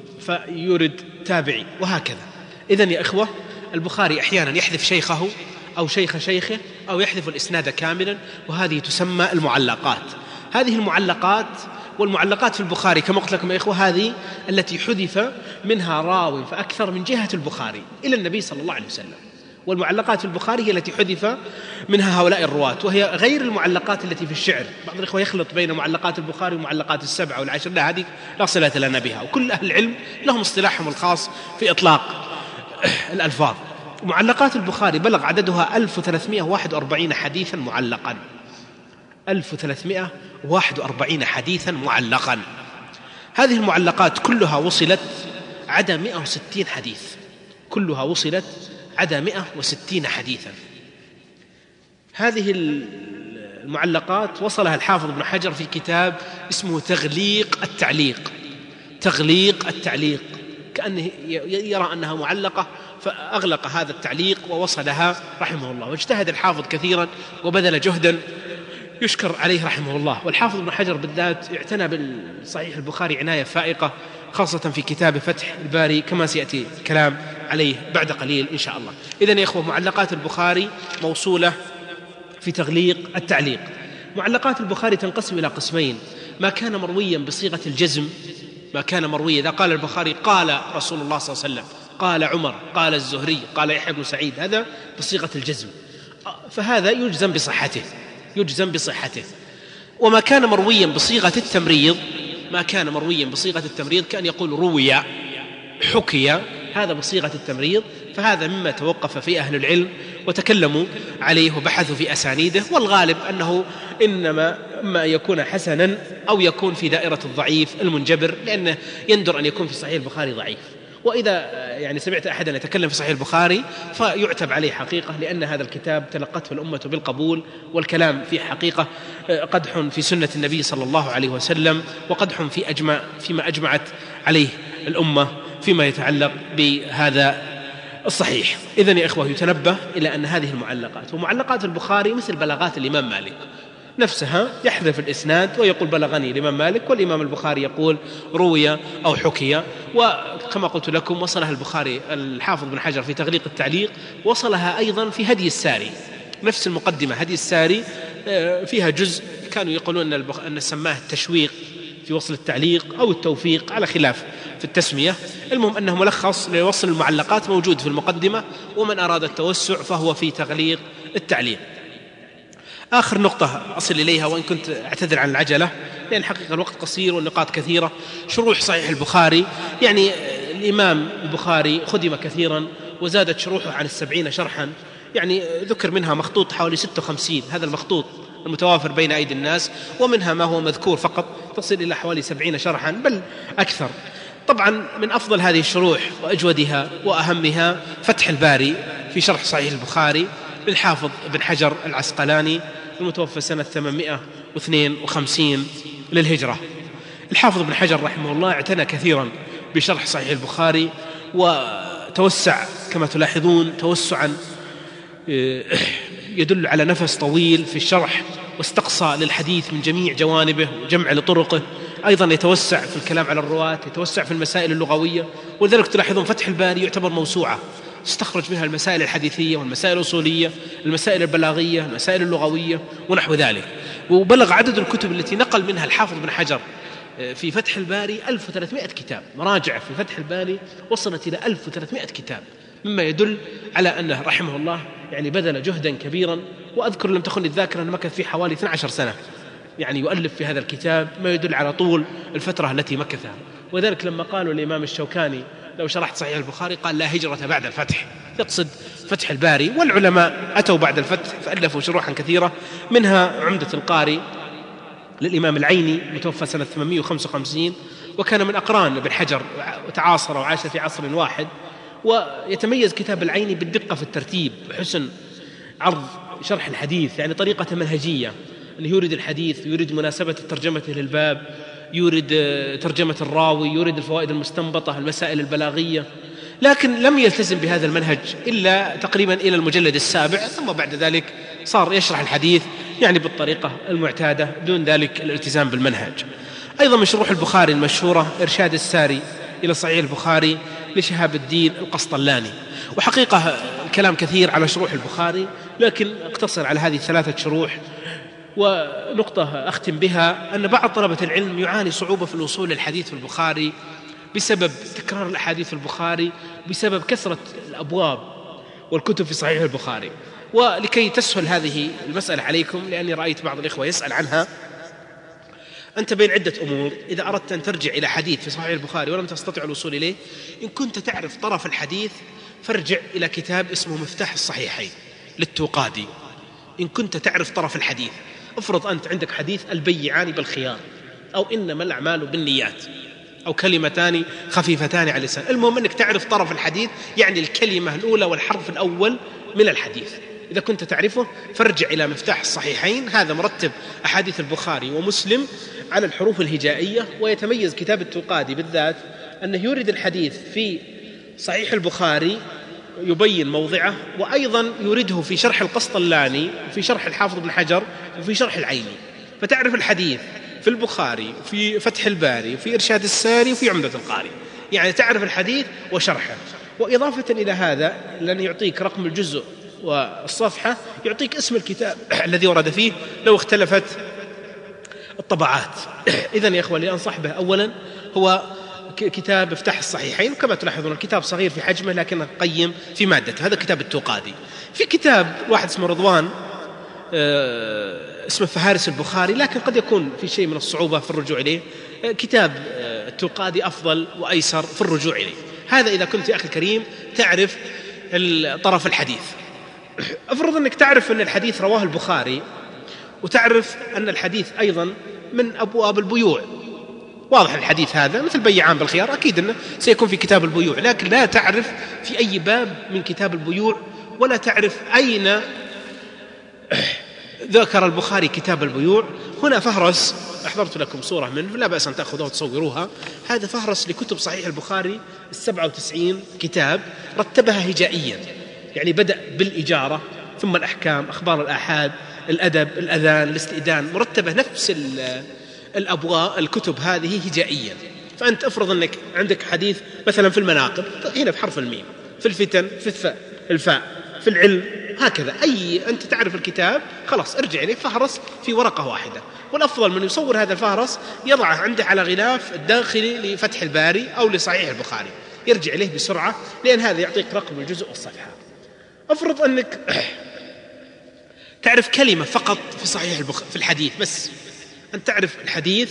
فيورد تابعي، وهكذا. إذن يا إخوة البخاري أحيانا يحذف شيخه أو شيخ شيخه أو يحذف الإسناد كاملا، وهذه تسمى المعلقات. هذه المعلقات والمعلقات في البخاري كما قلت لكم يا إخوة هذه التي حذف منها راوي فأكثر من جهة البخاري إلى النبي صلى الله عليه وسلم، والمعلقات في البخاري هي التي حذف منها هؤلاء الرواة، وهي غير المعلقات التي في الشعر. بعض الإخوة يخلط بين معلقات البخاري ومعلقات السبعة والعشر، لا، هذه لا صلة لنا بها، وكل أهل العلم لهم اصطلاحهم الخاص في إطلاق الألفاظ. معلقات البخاري بلغ عددها ألف وثلاثمائة وواحد وأربعين حديثا معلقا، ألف وثلاثمائة وواحد وأربعين حديثا معلقا. هذه المعلقات كلها وصلت عدا مئة وستين حديث، كلها وصلت عدا مئة وستين حديثا. هذه المعلقات وصلها الحافظ ابن حجر في كتاب اسمه تغليق التعليق، تغليق التعليق، كأنه يرى أنها معلقة فأغلق هذا التعليق ووصلها رحمه الله. واجتهد الحافظ كثيرا وبذل جهدا يشكر عليه رحمه الله. والحافظ ابن حجر بالذات اعتنى بالصحيح البخاري عناية فائقة، خاصة في كتاب فتح الباري كما سيأتي الكلام عليه بعد قليل إن شاء الله. إذن يا إخوة معلقات البخاري موصولة في تغليق التعليق. معلقات البخاري تنقسم إلى قسمين: ما كان مرويا بصيغة الجزم، ما كان مرويا إذا قال البخاري قال رسول الله صلى الله عليه وسلم، قال عمر، قال الزهري، قال يحيى بن سعيد، هذا بصيغة الجزم، فهذا يجزم بصحته يجزم بصحته. وما كان مرويا بصيغة التمريض، ما كان مرويا بصيغة التمريض كأن يقول روي، حكي، هذا بصيغة التمريض، فهذا مما توقف في أهل العلم وتكلموا عليه وبحثوا في أسانيده، والغالب أنه إنما ما يكون حسنا أو يكون في دائرة الضعيف المنجبر، لأنه يندر أن يكون في صحيح البخاري ضعيف. وإذا يعني سمعت أحدا يتكلم في صحيح البخاري فيعتب عليه حقيقة، لأن هذا الكتاب تلقته الأمة بالقبول، والكلام فيه حقيقة قدح في سنة النبي صلى الله عليه وسلم، وقدح في أجمع فيما أجمعت عليه الأمة فيما يتعلق بهذا الصحيح. إذن يا إخوة يتنبه إلى أن هذه المعلقات ومعلقات البخاري مثل بلاغات الإمام مالك. نفسها يحذف الإسناد ويقول بلغني الإمام مالك، والإمام البخاري يقول روي أو حكي. وكما قلت لكم وصلها البخاري الحافظ بن حجر في تغليق التعليق، وصلها أيضا في هدي الساري، نفس المقدمة هدي الساري فيها جزء كانوا يقولون أن سماه التشويق في وصل التعليق أو التوفيق على خلاف في التسمية. المهم أنه ملخص لوصل المعلقات موجود في المقدمة، ومن أراد التوسع فهو في تغليق التعليق. آخر نقطة أصل إليها وإن كنت أعتذر عن العجلة لأن حقيقة الوقت قصير والنقاط كثيرة. شروح صحيح البخاري، يعني الإمام البخاري خدم كثيرا وزادت شروحه عن السبعين شرحا، يعني ذكر منها مخطوط حوالي ستة وخمسين، هذا المخطوط المتوافر بين أيدي الناس، ومنها ما هو مذكور فقط تصل إلى حوالي سبعين شرحا بل أكثر. طبعا من أفضل هذه الشروح وأجودها وأهمها فتح الباري في شرح صحيح البخاري للحافظ ابن حجر العسقلاني المتوفى سنة ثمانمائة واثنين وخمسين للهجرة. الحافظ ابن حجر رحمه الله اعتنى كثيرا بشرح صحيح البخاري، وتوسع كما تلاحظون توسعا يدل على نفس طويل في الشرح، واستقصى للحديث من جميع جوانبه وجمع لطرقه. أيضا يتوسع في الكلام على الرواة، يتوسع في المسائل اللغوية، ولذلك تلاحظون فتح الباري يعتبر موسوعة استخرج منها المسائل الحديثية والمسائل الأصولية، المسائل البلاغية، المسائل اللغوية ونحو ذلك. وبلغ عدد الكتب التي نقل منها الحافظ بن حجر في فتح الباري ألف وثلاثمائة كتاب، مراجع في فتح الباري وصلت إلى ألف وثلاثمائة كتاب، مما يدل على أنه رحمه الله يعني بذل جهدا كبيرا. وأذكر لم تخن الذاكرة أنه مكث فيه حوالي اثنتي عشرة سنة يعني يؤلف في هذا الكتاب، ما يدل على طول الفترة التي مكثها. وذلك لما قالوا الإمام الشوكاني لو شرحت صحيح البخاري قال لا هجرة بعد الفتح، يقصد فتح الباري. والعلماء أتوا بعد الفتح فألفوا شروحا كثيرة، منها عمدة القاري للإمام العيني متوفى سنة ثمانمائة وخمسة وخمسين، وكان من أقران ابن حجر وتعاصر وعاش في عصر واحد. ويتميز كتاب العيني بالدقة في الترتيب وحسن عرض شرح الحديث، يعني طريقة منهجية، أنه يورد الحديث، يورد مناسبة ترجمته للباب، يورد ترجمة الراوي، يورد الفوائد المستنبطة، المسائل البلاغية. لكن لم يلتزم بهذا المنهج إلا تقريبا إلى المجلد السابع، ثم بعد ذلك صار يشرح الحديث يعني بالطريقة المعتادة دون ذلك الالتزام بالمنهج. أيضا من شروح البخاري المشهورة إرشاد الساري إلى صحيح البخاري لشهاب الدين القسطلاني. وحقيقة الكلام كثير على شروح البخاري، لكن اقتصر على هذه الثلاثة شروح. ونقطة أختم بها أن بعض طلبة العلم يعاني صعوبة في الوصول للحديث في البخاري بسبب تكرار الأحاديث في البخاري، بسبب كثرة الأبواب والكتب في صحيح البخاري. ولكي تسهل هذه المسألة عليكم، لأني رأيت بعض الإخوة يسأل عنها، أنت بين عدة أمور. إذا أردت أن ترجع إلى حديث في صحيح البخاري ولم تستطع الوصول إليه، إن كنت تعرف طرف الحديث فارجع إلى كتاب اسمه مفتاح الصحيحين للتوقادي. إن كنت تعرف طرف الحديث، افرض أنت عندك حديث البيعان بالخيار، أو إنما الأعمال بالنيات، أو كلمتان خفيفتان على اللسان، المهم أنك تعرف طرف الحديث، يعني الكلمة الأولى والحرف الأول من الحديث. إذا كنت تعرفه فارجع إلى مفتاح الصحيحين، هذا مرتب أحاديث البخاري ومسلم على الحروف الهجائية. ويتميز كتاب التوقادي بالذات أنه يورد الحديث في صحيح البخاري يبين موضعه، وأيضا يورده في شرح القسطلاني وفي شرح الحافظ بن حجر وفي شرح العيني، فتعرف الحديث في البخاري في فتح الباري وفي إرشاد الساري وفي عمدة القاري، يعني تعرف الحديث وشرحه. وإضافة إلى هذا لن يعطيك رقم الجزء والصفحة، يعطيك اسم الكتاب الذي ورد فيه لو اختلفت الطبعات. إذن يا إخوة اللي أنصح به أولا هو كتاب مفتاح الصحيحين، كما تلاحظون الكتاب صغير في حجمه لكنه قيم في مادته، هذا كتاب التوقادي. في كتاب واحد اسمه رضوان اسمه فهارس البخاري، لكن قد يكون في شيء من الصعوبة في الرجوع إليه. كتاب التوقادي أفضل وأيسر في الرجوع إليه. هذا إذا كنت يا أخي الكريم تعرف طرف الحديث. افرض أنك تعرف أن الحديث رواه البخاري، وتعرف أن الحديث أيضا من أبواب البيوع، واضح الحديث هذا مثل بيعان بالخيار، أكيد أنه سيكون في كتاب البيوع، لكن لا تعرف في أي باب من كتاب البيوع، ولا تعرف أين ذكر البخاري كتاب البيوع. هنا فهرس أحضرت لكم صورة منه، لا بأس أن تأخذوها وتصوروها. هذا فهرس لكتب صحيح البخاري السبعة وتسعين كتاب، رتبها هجائيا، يعني بدأ بالإجارة، ثم الأحكام، أخبار الآحاد، الأدب، الأذان، الاستئذان، مرتبة نفس الأبواب الكتب هذه هجائيا. فأنت أفرض أنك عندك حديث مثلا في المناقب هنا بحرف الميم، في الفتن في الفاء الفاء في العلم هكذا. أي أنت تعرف الكتاب خلاص ارجع إليه فهرس في ورقة واحدة. والأفضل من يصور هذا الفهرس يضعه عنده على غلاف الداخلي لفتح الباري أو لصحيح البخاري، يرجع إليه بسرعة، لأن هذا يعطيك رقم الجزء والصفحة. أفرض أنك تعرف كلمة فقط في صحيح البخاري في الحديث، بس أن تعرف الحديث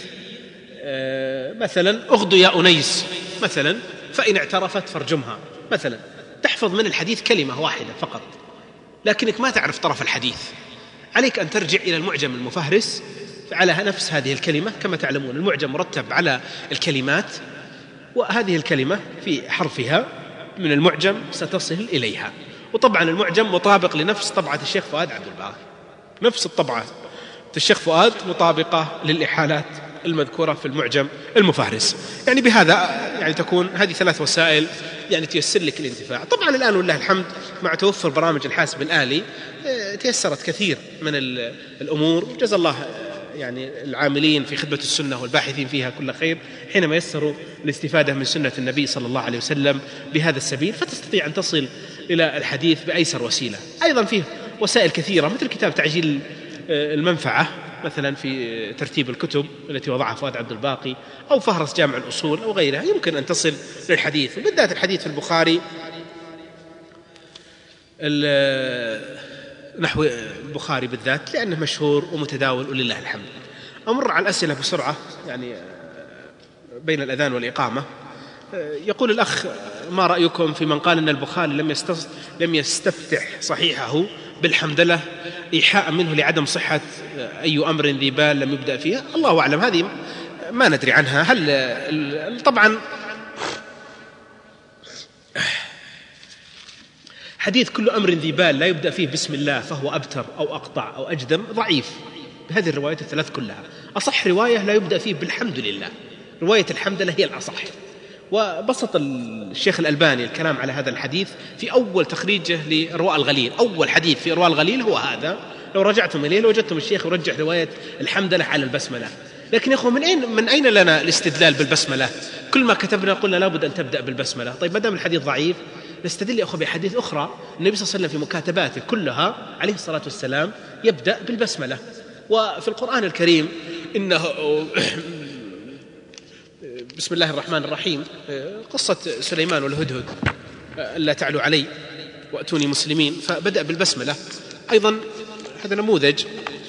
مثلا أغدو يا أنيس مثلا فإن اعترفت فارجمها مثلا، تحفظ من الحديث كلمة واحدة فقط، لكنك ما تعرف طرف الحديث. عليك أن ترجع إلى المعجم المفهرس على نفس هذه الكلمة. كما تعلمون المعجم مرتب على الكلمات، وهذه الكلمة في حرفها من المعجم ستصل إليها. وطبعا المعجم مطابق لنفس طبعة الشيخ فؤاد عبد الباقي، نفس الطبعة الشيخ فؤاد مطابقة للإحالات المذكورة في المعجم المفهرس. يعني بهذا يعني تكون هذه ثلاث وسائل يعني تيسر لك الانتفاع. طبعا الآن والله الحمد مع توفر برامج الحاسب الآلي تيسرت كثير من الأمور، جزا الله يعني العاملين في خدمة السنة والباحثين فيها كل خير حينما يسروا الاستفادة من سنة النبي صلى الله عليه وسلم بهذا السبيل، فتستطيع أن تصل إلى الحديث بأيسر وسيلة. أيضا فيه وسائل كثيرة مثل كتاب تعجيل المنفعة مثلا في ترتيب الكتب التي وضعها فؤاد عبد الباقي، أو فهرس جامع الأصول أو غيرها، يمكن أن تصل للحديث. وبالذات الحديث في البخاري نحو البخاري بالذات لأنه مشهور ومتداول ولله الحمد. أمر على الأسئلة بسرعة يعني بين الأذان والإقامة. يقول الأخ: ما رأيكم في من قال أن البخاري لم لم يستفتح صحيحه بالحمدلة إيحاء منه لعدم صحة أي أمر ذي بال لم يبدأ فيها؟ الله أعلم، هذه ما ندري عنها. هل طبعا حديث كل أمر ذي بال لا يبدأ فيه بسم الله فهو أبتر أو أقطع أو أجدم ضعيف بهذه الروايات الثلاث كلها. أصح رواية لا يبدأ فيه بالحمد لله، رواية الحمد لله هي الأصح. وبسط الشيخ الألباني الكلام على هذا الحديث في أول تخريجه لإرواء الغليل. أول حديث في إرواء الغليل هو هذا، لو رجعتم إليه لوجدتم الشيخ يرجح رواية الحمد لله على البسملة. لكن يا أخوة من أين, من أين لنا الاستدلال بالبسملة؟ كل ما كتبنا قلنا لابد أن تبدأ بالبسملة. طيب ما دام الحديث ضعيف نستدل يا أخوة بحديث أخرى. النبي صلى الله عليه وسلم في مكاتباته كلها عليه الصلاة والسلام يبدأ بالبسملة. وفي القرآن الكريم إنه بسم الله الرحمن الرحيم قصة سليمان والهدهد ألا تعلوا علي وأتوني مسلمين، فبدأ بالبسملة. أيضا هذا نموذج،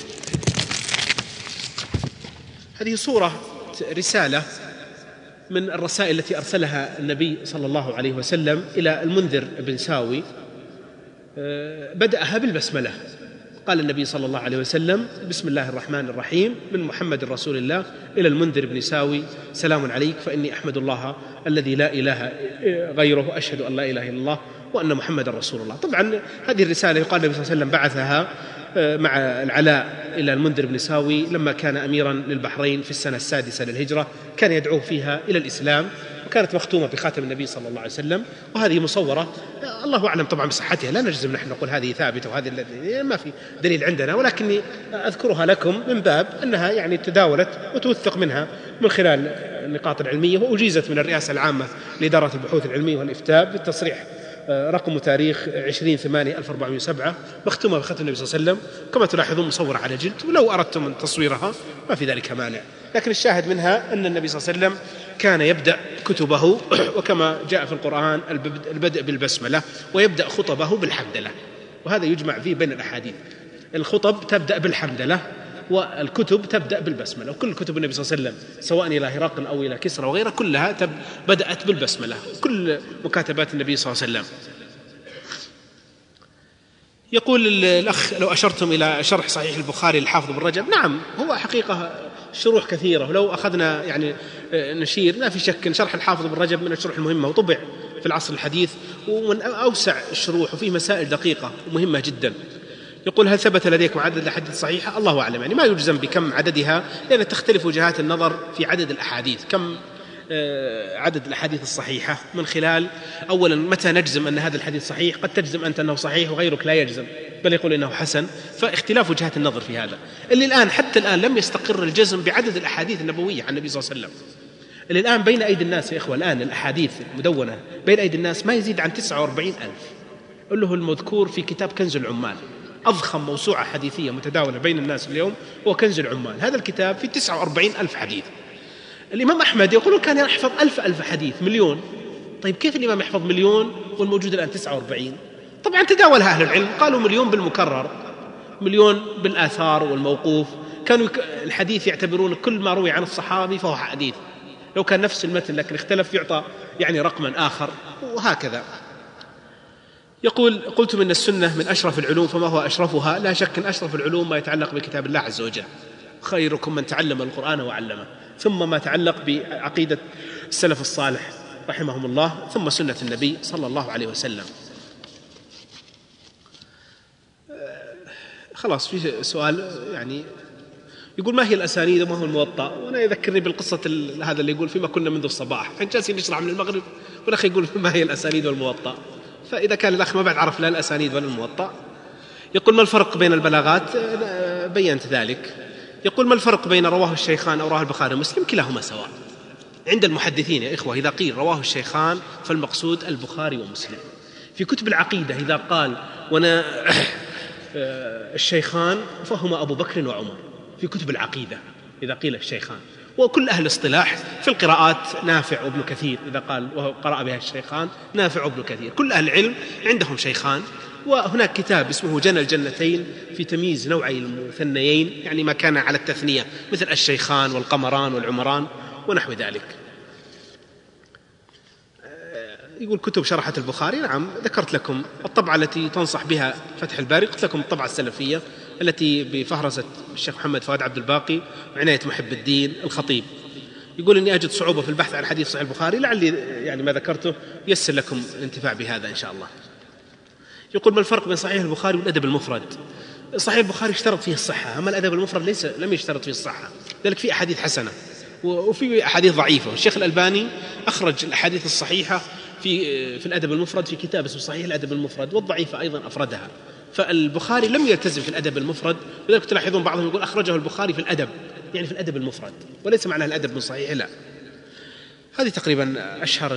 هذه صورة رسالة من الرسائل التي أرسلها النبي صلى الله عليه وسلم إلى المنذر بن ساوي، بدأها بالبسملة. قال النبي صلى الله عليه وسلم: بسم الله الرحمن الرحيم، من محمد رسول الله إلى المنذر بن ساوي، سلام عليك، فإني أحمد الله الذي لا إله غيره، أشهد أن لا إله إلا الله وأن محمد رسول الله. طبعا هذه الرسالة يقال النبي صلى الله عليه وسلم بعثها مع العلاء إلى المنذر بن ساوي لما كان أميرا للبحرين في السنة السادسة للهجرة، كان يدعو فيها إلى الإسلام، وكانت مختومة بخاتم النبي صلى الله عليه وسلم. وهذه مصورة الله أعلم طبعا بصحتها، لا نجزم نحن نقول هذه ثابتة وهذه ما في دليل عندنا، ولكني أذكرها لكم من باب أنها يعني تداولت وتوثق منها من خلال النقاط العلمية، وأجيزت من الرئاسة العامة لإدارة البحوث العلمية والإفتاء بالتصريح رقم تاريخ عشرين ثمانية ألف وأربعمائة وسبعة، مختومة بختم النبي صلى الله عليه وسلم كما تلاحظون مصورة على جلد، ولو أردتم أن تصويرها ما في ذلك مانع. لكن الشاهد منها أن النبي صلى الله عليه وسلم كان يبدأ كتبه وكما جاء في القرآن البدء بالبسملة، ويبدأ خطبه بالحمدلله، وهذا يجمع فيه بين الأحاديث. الخطب تبدأ بالحمدلله والكتب تبدأ بالبسملة، وكل كتب النبي صلى الله عليه وسلم سواء إلى هرقل أو إلى كسرى وغيرها كلها تب بدأت بالبسملة، كل مكاتبات النبي صلى الله عليه وسلم. يقول الأخ: لو أشرتم إلى شرح صحيح البخاري للحافظ بن رجب. نعم، هو حقيقة شروح كثيرة، ولو أخذنا يعني نشير ما في شك أن شرح الحافظ بن رجب من الشروح المهمة، وطبع في العصر الحديث ومن أوسع الشروح، وفيه مسائل دقيقة ومهمة جدا. يقول: هل ثبت لديكم عدد الأحاديث الصحيحة؟ الله أعلم، يعني ما يجزم بكم عددها لأن تختلف وجهات النظر في عدد الأحاديث. كم عدد الأحاديث الصحيحة من خلال أولا متى نجزم أن هذا الحديث صحيح؟ قد تجزم أنت أنه صحيح وغيرك لا يجزم، بل يقول إنه حسن. فاختلاف وجهات النظر في هذا، اللي الآن حتى الآن لم يستقر الجزم بعدد الأحاديث النبوية عن النبي صلى الله عليه وسلم. اللي الآن بين أيدي الناس يا إخوة، الآن الأحاديث المدونة بين أيدي الناس ما يزيد عن تسعة وأربعين ألف، قل له المذكور في كتاب كنز العمال، أضخم موسوعة حديثية متداولة بين الناس اليوم هو كنز العمال. هذا الكتاب في تسعة وأربعين ألف حديث. الإمام أحمد يقولون كان يحفظ ألف ألف حديث، مليون. طيب كيف الإمام يحفظ مليون والموجود الآن تسعة وأربعين؟ طبعا تداولها أهل العلم، قالوا مليون بالمكرر، مليون بالآثار والموقوف. كانوا الحديث يعتبرون كل ما روي عن الصحابي فهو حديث، لو كان نفس المتن لكن اختلف يعطى يعني رقما آخر، وهكذا. يقول: قلت من السنة من أشرف العلوم، فما هو أشرفها؟ لا شك أن أشرف العلوم ما يتعلق بكتاب الله عز وجل، خيركم من تعلم القرآن وعلمه، ثم ما يتعلق بعقيدة السلف الصالح رحمهم الله، ثم سنة النبي صلى الله عليه وسلم. خلاص في سؤال يعني يقول: ما هي الأسانيد وما هو الموطأ؟ وأنا يذكرني بالقصة هذا اللي يقول: فيما كنا منذ الصباح، احنا جالسين نشرح من المغرب والأخ يقول ما هي الأسانيد والموطأ. فإذا كان الأخ ما بعد عرف لا الأسانيد ولا الموطأ. يقول: ما الفرق بين البلاغات؟ بينت ذلك. يقول: ما الفرق بين رواه الشيخان أو رواه البخاري ومسلم؟ كلاهما سواء عند المحدثين يا إخوة. إذا قيل رواه الشيخان فالمقصود البخاري ومسلم. في كتب العقيدة إذا قال وأنا الشيخان فهما أبو بكر وعمر، في كتب العقيدة إذا قيل الشيخان. وكل أهل الاصطلاح في القراءات نافع وابن كثير، إذا قال وقرأ بها الشيخان نافع وابن كثير، كل أهل العلم عندهم شيخان. وهناك كتاب اسمه جنى الجنتين في تمييز نوعي المثنيين، يعني ما كان على التثنية مثل الشيخان والقمران والعمران ونحو ذلك. يقول: كتب شرحت البخاري. نعم، ذكرت لكم الطبعة التي تنصح بها فتح الباري، قلت لكم الطبعة السلفية التي بفهرسة الشيخ محمد فؤاد عبد الباقي وعناية محب الدين الخطيب. يقول: إني أجد صعوبة في البحث عن حديث صحيح البخاري، لعلي يعني ما ذكرته يسر لكم الانتفاع بهذا إن شاء الله. يقول: ما الفرق بين صحيح البخاري والأدب المفرد؟ صحيح البخاري اشترط فيه الصحة، أما الأدب المفرد ليس لم يشترط فيه الصحة، ذلك فيه أحاديث حسنة وفي أحاديث ضعيفة. والشيخ الألباني أخرج الأحاديث الصحيحة في في الأدب المفرد في كتاب اسمه صحيح الأدب المفرد، والضعيفة أيضا أفردها. فالبخاري لم يلتزم في الأدب المفرد، ولذلك تلاحظون بعضهم يقول أخرجه البخاري في الأدب، يعني في الأدب المفرد، وليس معناه الأدب من صحيح، لا. هذه تقريبا أشهر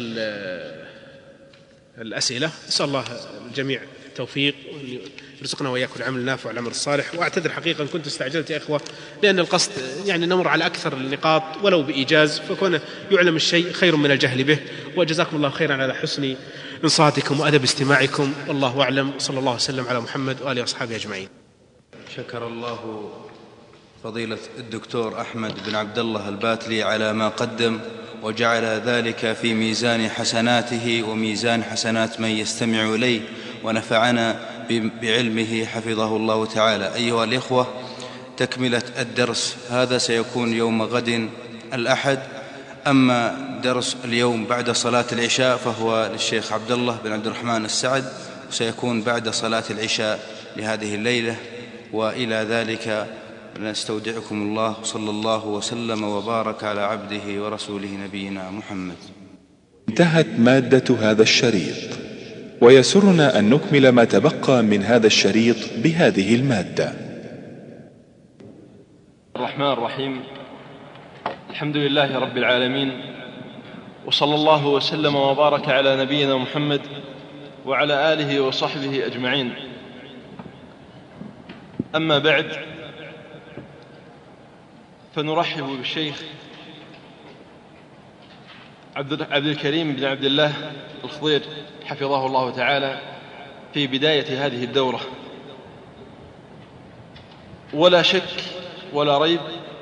الأسئلة. نسأل الله الجميع التوفيق وأن يرزقنا وإياكم العمل النافع والعمل الصالح. وأعتذر حقيقة كنت استعجلت يا إخوة، لأن القصد يعني نمر على أكثر النقاط ولو بإيجاز، فكون يعلم الشيء خير من الجهل به. وجزاكم الله خيرا على حسن إنصاتكم وأدب استماعكم، والله أعلم. صلى الله وسلم على محمد وآله وأصحابه أجمعين. شكر الله فضيلة الدكتور أحمد بن عبد الله الباتلي على ما قدم، وجعل ذلك في ميزان حسناته وميزان حسنات من يستمع إليه، ونفعنا بعلمه حفظه الله تعالى. أيها الإخوة، تكملة الدرس هذا سيكون يوم غد الأحد. أما درس اليوم بعد صلاة العشاء فهو للشيخ عبد الله بن عبد الرحمن السعد، وسيكون بعد صلاة العشاء لهذه الليلة. وإلى ذلك نستودعكم الله، صلى الله وسلم وبارك على عبده ورسوله نبينا محمد. انتهت مادة هذا الشريط، ويسرنا أن نكمل ما تبقى من هذا الشريط بهذه المادة. الرحمن الرحيم، الحمد لله رب العالمين، وصلى الله وسلم وبارك على نبينا محمد وعلى آله وصحبه أجمعين. أما بعد، فنرحب بالشيخ عبد الكريم بن عبد الله الخضير حفظه الله تعالى في بداية هذه الدورة. ولا شك ولا ريب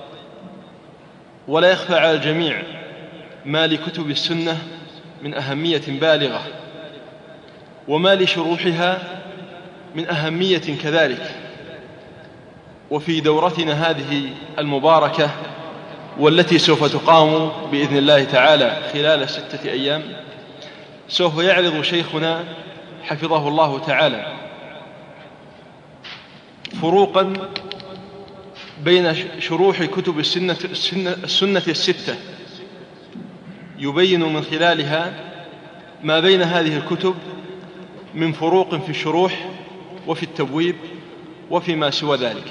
ولا يخفى على الجميع ما لكتب السنة من أهمية بالغة، وما لشروحها من أهمية كذلك. وفي دورتنا هذه المباركة والتي سوف تقام بإذن الله تعالى خلال ستة أيام، سوف يعرض شيخنا حفظه الله تعالى فروقا بين شروح كتب السنة, السنة, السنة الستة، يبين من خلالها ما بين هذه الكتب من فروق في الشروح وفي التبويب وفيما سوى ذلك.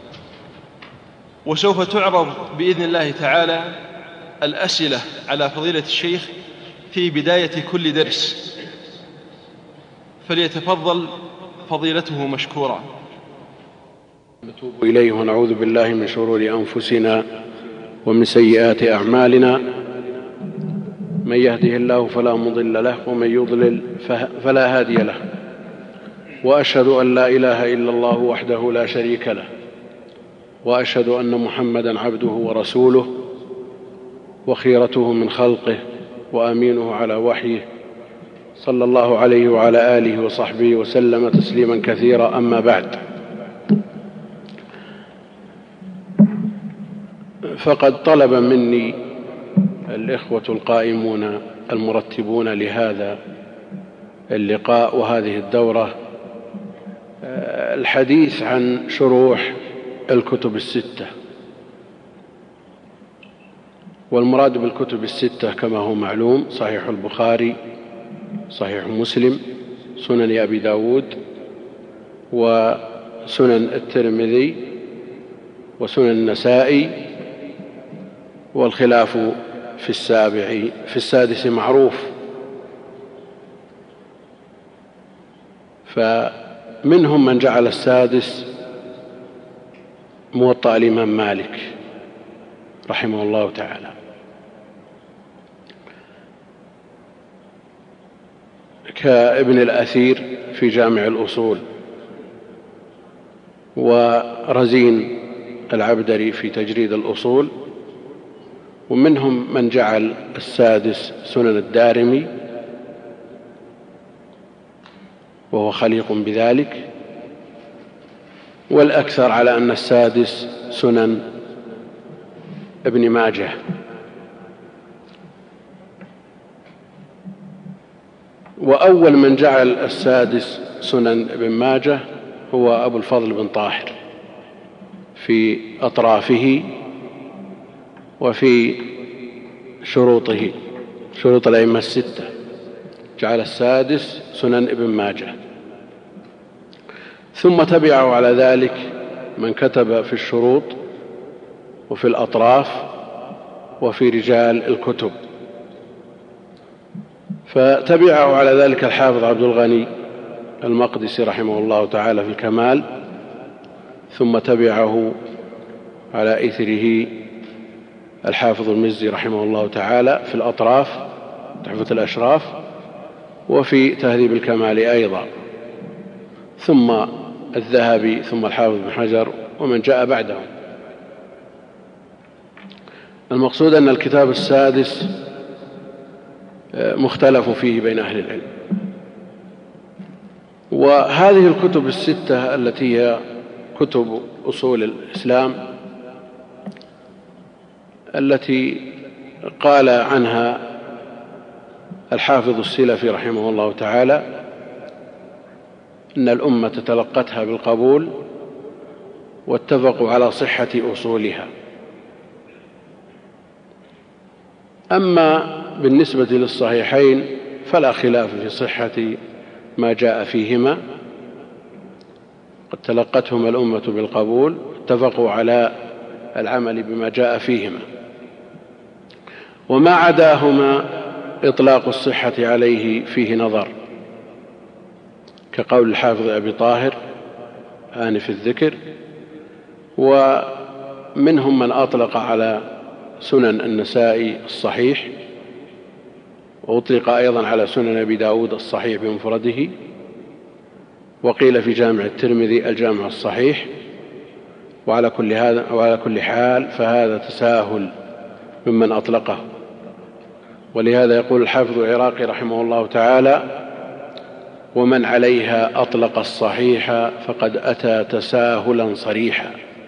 وسوف تعرض بإذن الله تعالى الأسئلة على فضيلة الشيخ في بداية كل درس، فليتفضل فضيلته مشكورا. نتوب إليه ونعوذ بالله من شرور أنفسنا ومن سيئات أعمالنا، من يهده الله فلا مضل له ومن يضلل فلا هادي له، وأشهد أن لا إله إلا الله وحده لا شريك له، وأشهد أن محمدا عبده ورسوله وخيرته من خلقه وأمينه على وحيه، صلى الله عليه وعلى آله وصحبه وسلم تسليما كثيرا. أما بعد، فقد طلب مني الإخوة القائمون المرتبون لهذا اللقاء وهذه الدورة الحديث عن شروح الكتب الستة. والمراد بالكتب الستة كما هو معلوم صحيح البخاري، صحيح مسلم، سنن أبي داود، وسنن الترمذي، وسنن النسائي، والخلاف في السابع في السادس معروف. فمنهم من جعل السادس موطأ الإمام مالك رحمه الله تعالى، كابن الأثير في جامع الأصول، ورزين العبدري في تجريد الأصول. ومنهم من جعل السادس سنن الدارمي وهو خليق بذلك، والأكثر على أن السادس سنن ابن ماجه. وأول من جعل السادس سنن ابن ماجه هو أبو الفضل بن طاهر في أطرافه وفي شروطه، شروط الأئمة الستة، جعل السادس سنن ابن ماجه. ثم تبعه على ذلك من كتب في الشروط وفي الأطراف وفي رجال الكتب، فتبعه على ذلك الحافظ عبد الغني المقدسي رحمه الله تعالى في الكمال، ثم تبعه على إثره الحافظ المزي رحمه الله تعالى في الأطراف تحفة الأشراف، وفي تهذيب الكمال أيضا، ثم الذهبي، ثم الحافظ بن حجر، ومن جاء بعدهم. المقصود أن الكتاب السادس مختلف فيه بين أهل العلم. وهذه الكتب الستة التي هي كتب أصول الإسلام التي قال عنها الحافظ السلفي رحمه الله تعالى إن الأمة تلقتها بالقبول واتفقوا على صحة أصولها. أما بالنسبة للصحيحين فلا خلاف في صحة ما جاء فيهما، قد تلقتهما الأمة بالقبول، اتفقوا على العمل بما جاء فيهما. وما عداهما إطلاق الصحة عليه فيه نظر، كقول الحافظ أبي طاهر آنف الذكر. ومنهم من أطلق على سنن النسائي الصحيح، وأطلق أيضا على سنن أبي داود الصحيح بمفرده، وقيل في جامع الترمذي الجامع الصحيح. وعلى كل هذا وعلى كل حال فهذا تساهل ممن أطلقه. ولهذا يقول الحافظ العراقي رحمه الله تعالى: ومن عليها أطلق الصحيح فقد أتى تساهلا صريحا.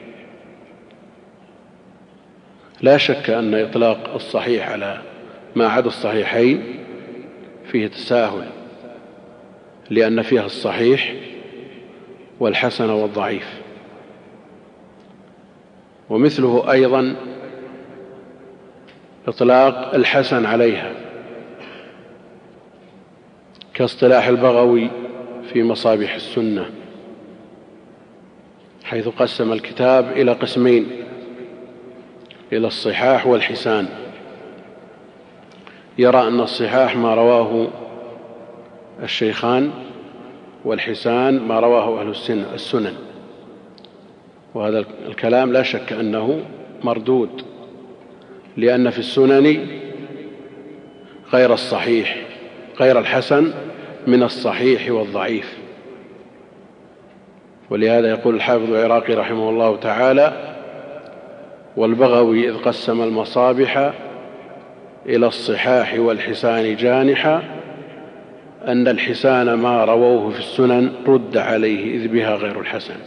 لا شك أن إطلاق الصحيح على ما عدا الصحيحين فيه تساهل، لأن فيها الصحيح والحسن والضعيف. ومثله أيضا إطلاق الحسن عليها، كاصطلاح البغوي في مصابيح السنة حيث قسم الكتاب إلى قسمين، إلى الصحاح والحسان. يرى أن الصحاح ما رواه الشيخان، والحسان ما رواه أهل السنن، وهذا الكلام لا شك أنه مردود، لأن في السنن غير الصحيح غير الحسن من الصحيح والضعيف. ولهذا يقول الحافظ العراقي رحمه الله تعالى: والبغوي إذ قسم المصابح إلى الصحاح والحسان جانحا، أن الحسان ما رووه في السنن رد عليه إذ بها غير الحسن.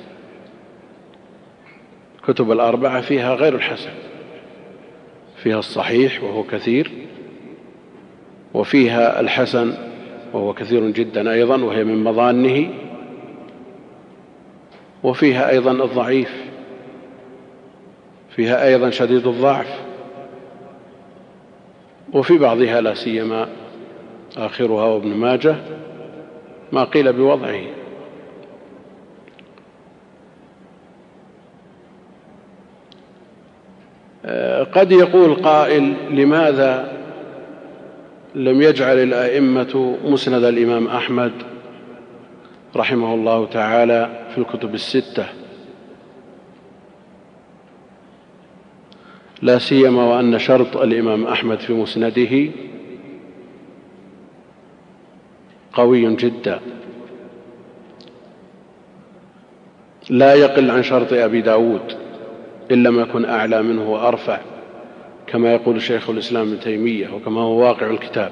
كتب الأربعة فيها غير الحسن، فيها الصحيح وهو كثير، وفيها الحسن وهو كثير جدا أيضا وهي من مظانه، وفيها أيضا الضعيف، فيها أيضا شديد الضعف، وفي بعضها لا سيما آخرها وابن ماجه ما قيل بوضعه. قد يقول قائل: لماذا لم يجعل الأئمة مسند الإمام أحمد رحمه الله تعالى في الكتب الستة، لا سيما وأن شرط الإمام أحمد في مسنده قوي جدا، لا يقل عن شرط أبي داود إن لم يكن أعلى منه وأرفع، كما يقول شيخ الإسلام ابن تيمية وكما هو واقع الكتاب.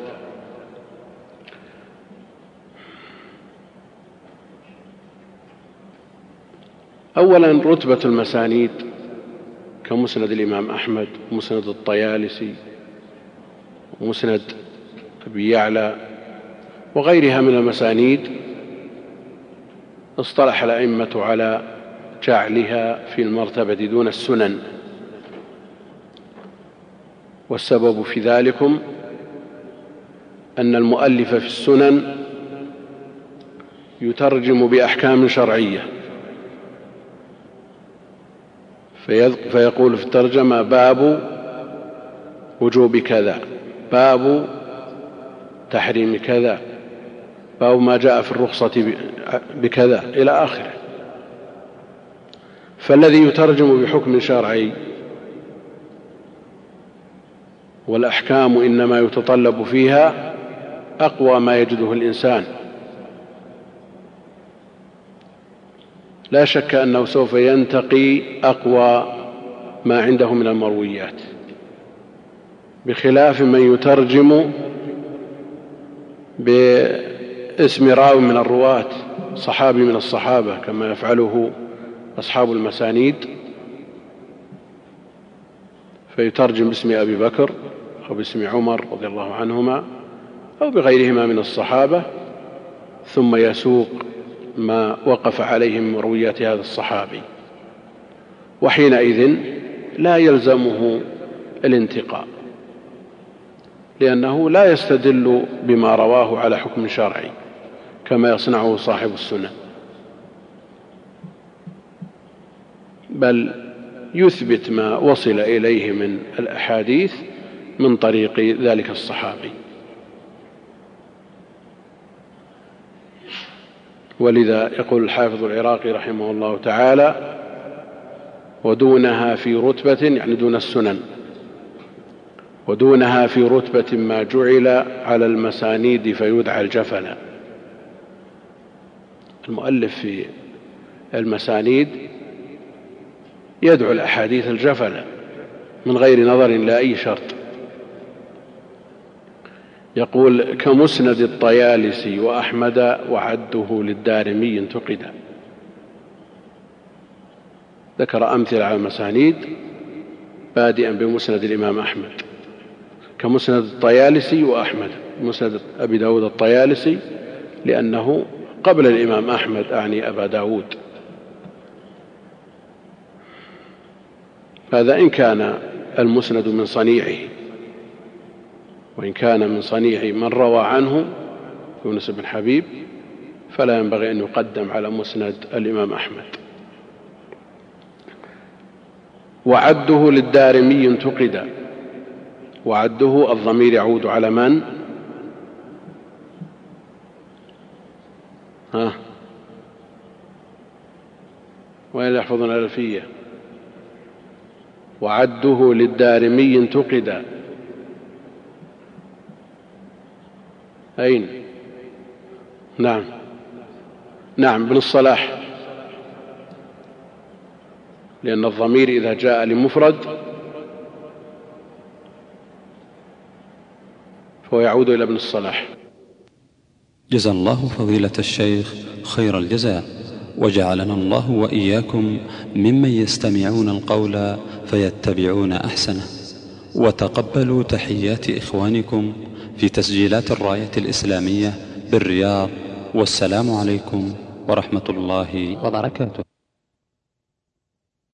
أولا، رتبة المسانيد كمسند الإمام أحمد ومسند الطيالسي ومسند أبي يعلى وغيرها من المسانيد، اصطلح الأئمة على جعلها في المرتبة دون السنن، والسبب في ذلكم أن المؤلف في السنن يترجم بأحكام شرعية، فيقول في الترجمة: باب وجوب كذا، باب تحريم كذا، باب ما جاء في الرخصة بكذا، إلى آخره. فالذي يترجم بحكم شرعي والأحكام إنما يتطلب فيها أقوى ما يجده الإنسان، لا شك أنه سوف ينتقي أقوى ما عنده من المرويات، بخلاف من يترجم باسم راو من الرواة، صحابي من الصحابة، كما يفعله أصحاب المسانيد، فيترجم باسم أبي بكر أو باسم عمر رضي الله عنهما أو بغيرهما من الصحابة، ثم يسوق ما وقف عليه من مرويات هذا الصحابي، وحينئذ لا يلزمه الانتقاء، لأنه لا يستدل بما رواه على حكم شرعي كما يصنعه صاحب السنن، بل يثبت ما وصل إليه من الأحاديث من طريق ذلك الصحابي. ولذا يقول الحافظ العراقي رحمه الله تعالى: ودونها في رتبة، يعني دون السنن، ودونها في رتبة ما جعل على المسانيد فيدعى الجفل. المؤلف في المسانيد يدعو الأحاديث الجفل من غير نظر لأي شرط. يقول: كمسند الطيالسي وأحمد وعده للدارمي انتقدا. ذكر أمثلة على المسانيد بادئا بمسند الإمام أحمد، كمسند الطيالسي وأحمد، مسند أبي داود الطيالسي لأنه قبل الإمام أحمد، أعني أبا داود. هذا إن كان المسند من صنيعه، وإن كان من صنيع من روى عنه يونس بن حبيب فلا ينبغي أن يقدم على مسند الإمام أحمد. وعده للدارمي انتقد. وعده الضمير يعود على من؟ ها وين يحفظون الألفية؟ وعده للدارمي انتقد. أين؟ نعم نعم ابن الصلاح، لأن الضمير إذا جاء لمفرد فهو يعود إلى ابن الصلاح. جزا الله فضيلة الشيخ خير الجزاء، وجعلنا الله وإياكم ممن يستمعون القول فيتبعون أحسنه. وتقبلوا تحيات إخوانكم في تسجيلات الراية الإسلامية بالرياض، والسلام عليكم ورحمة الله وبركاته.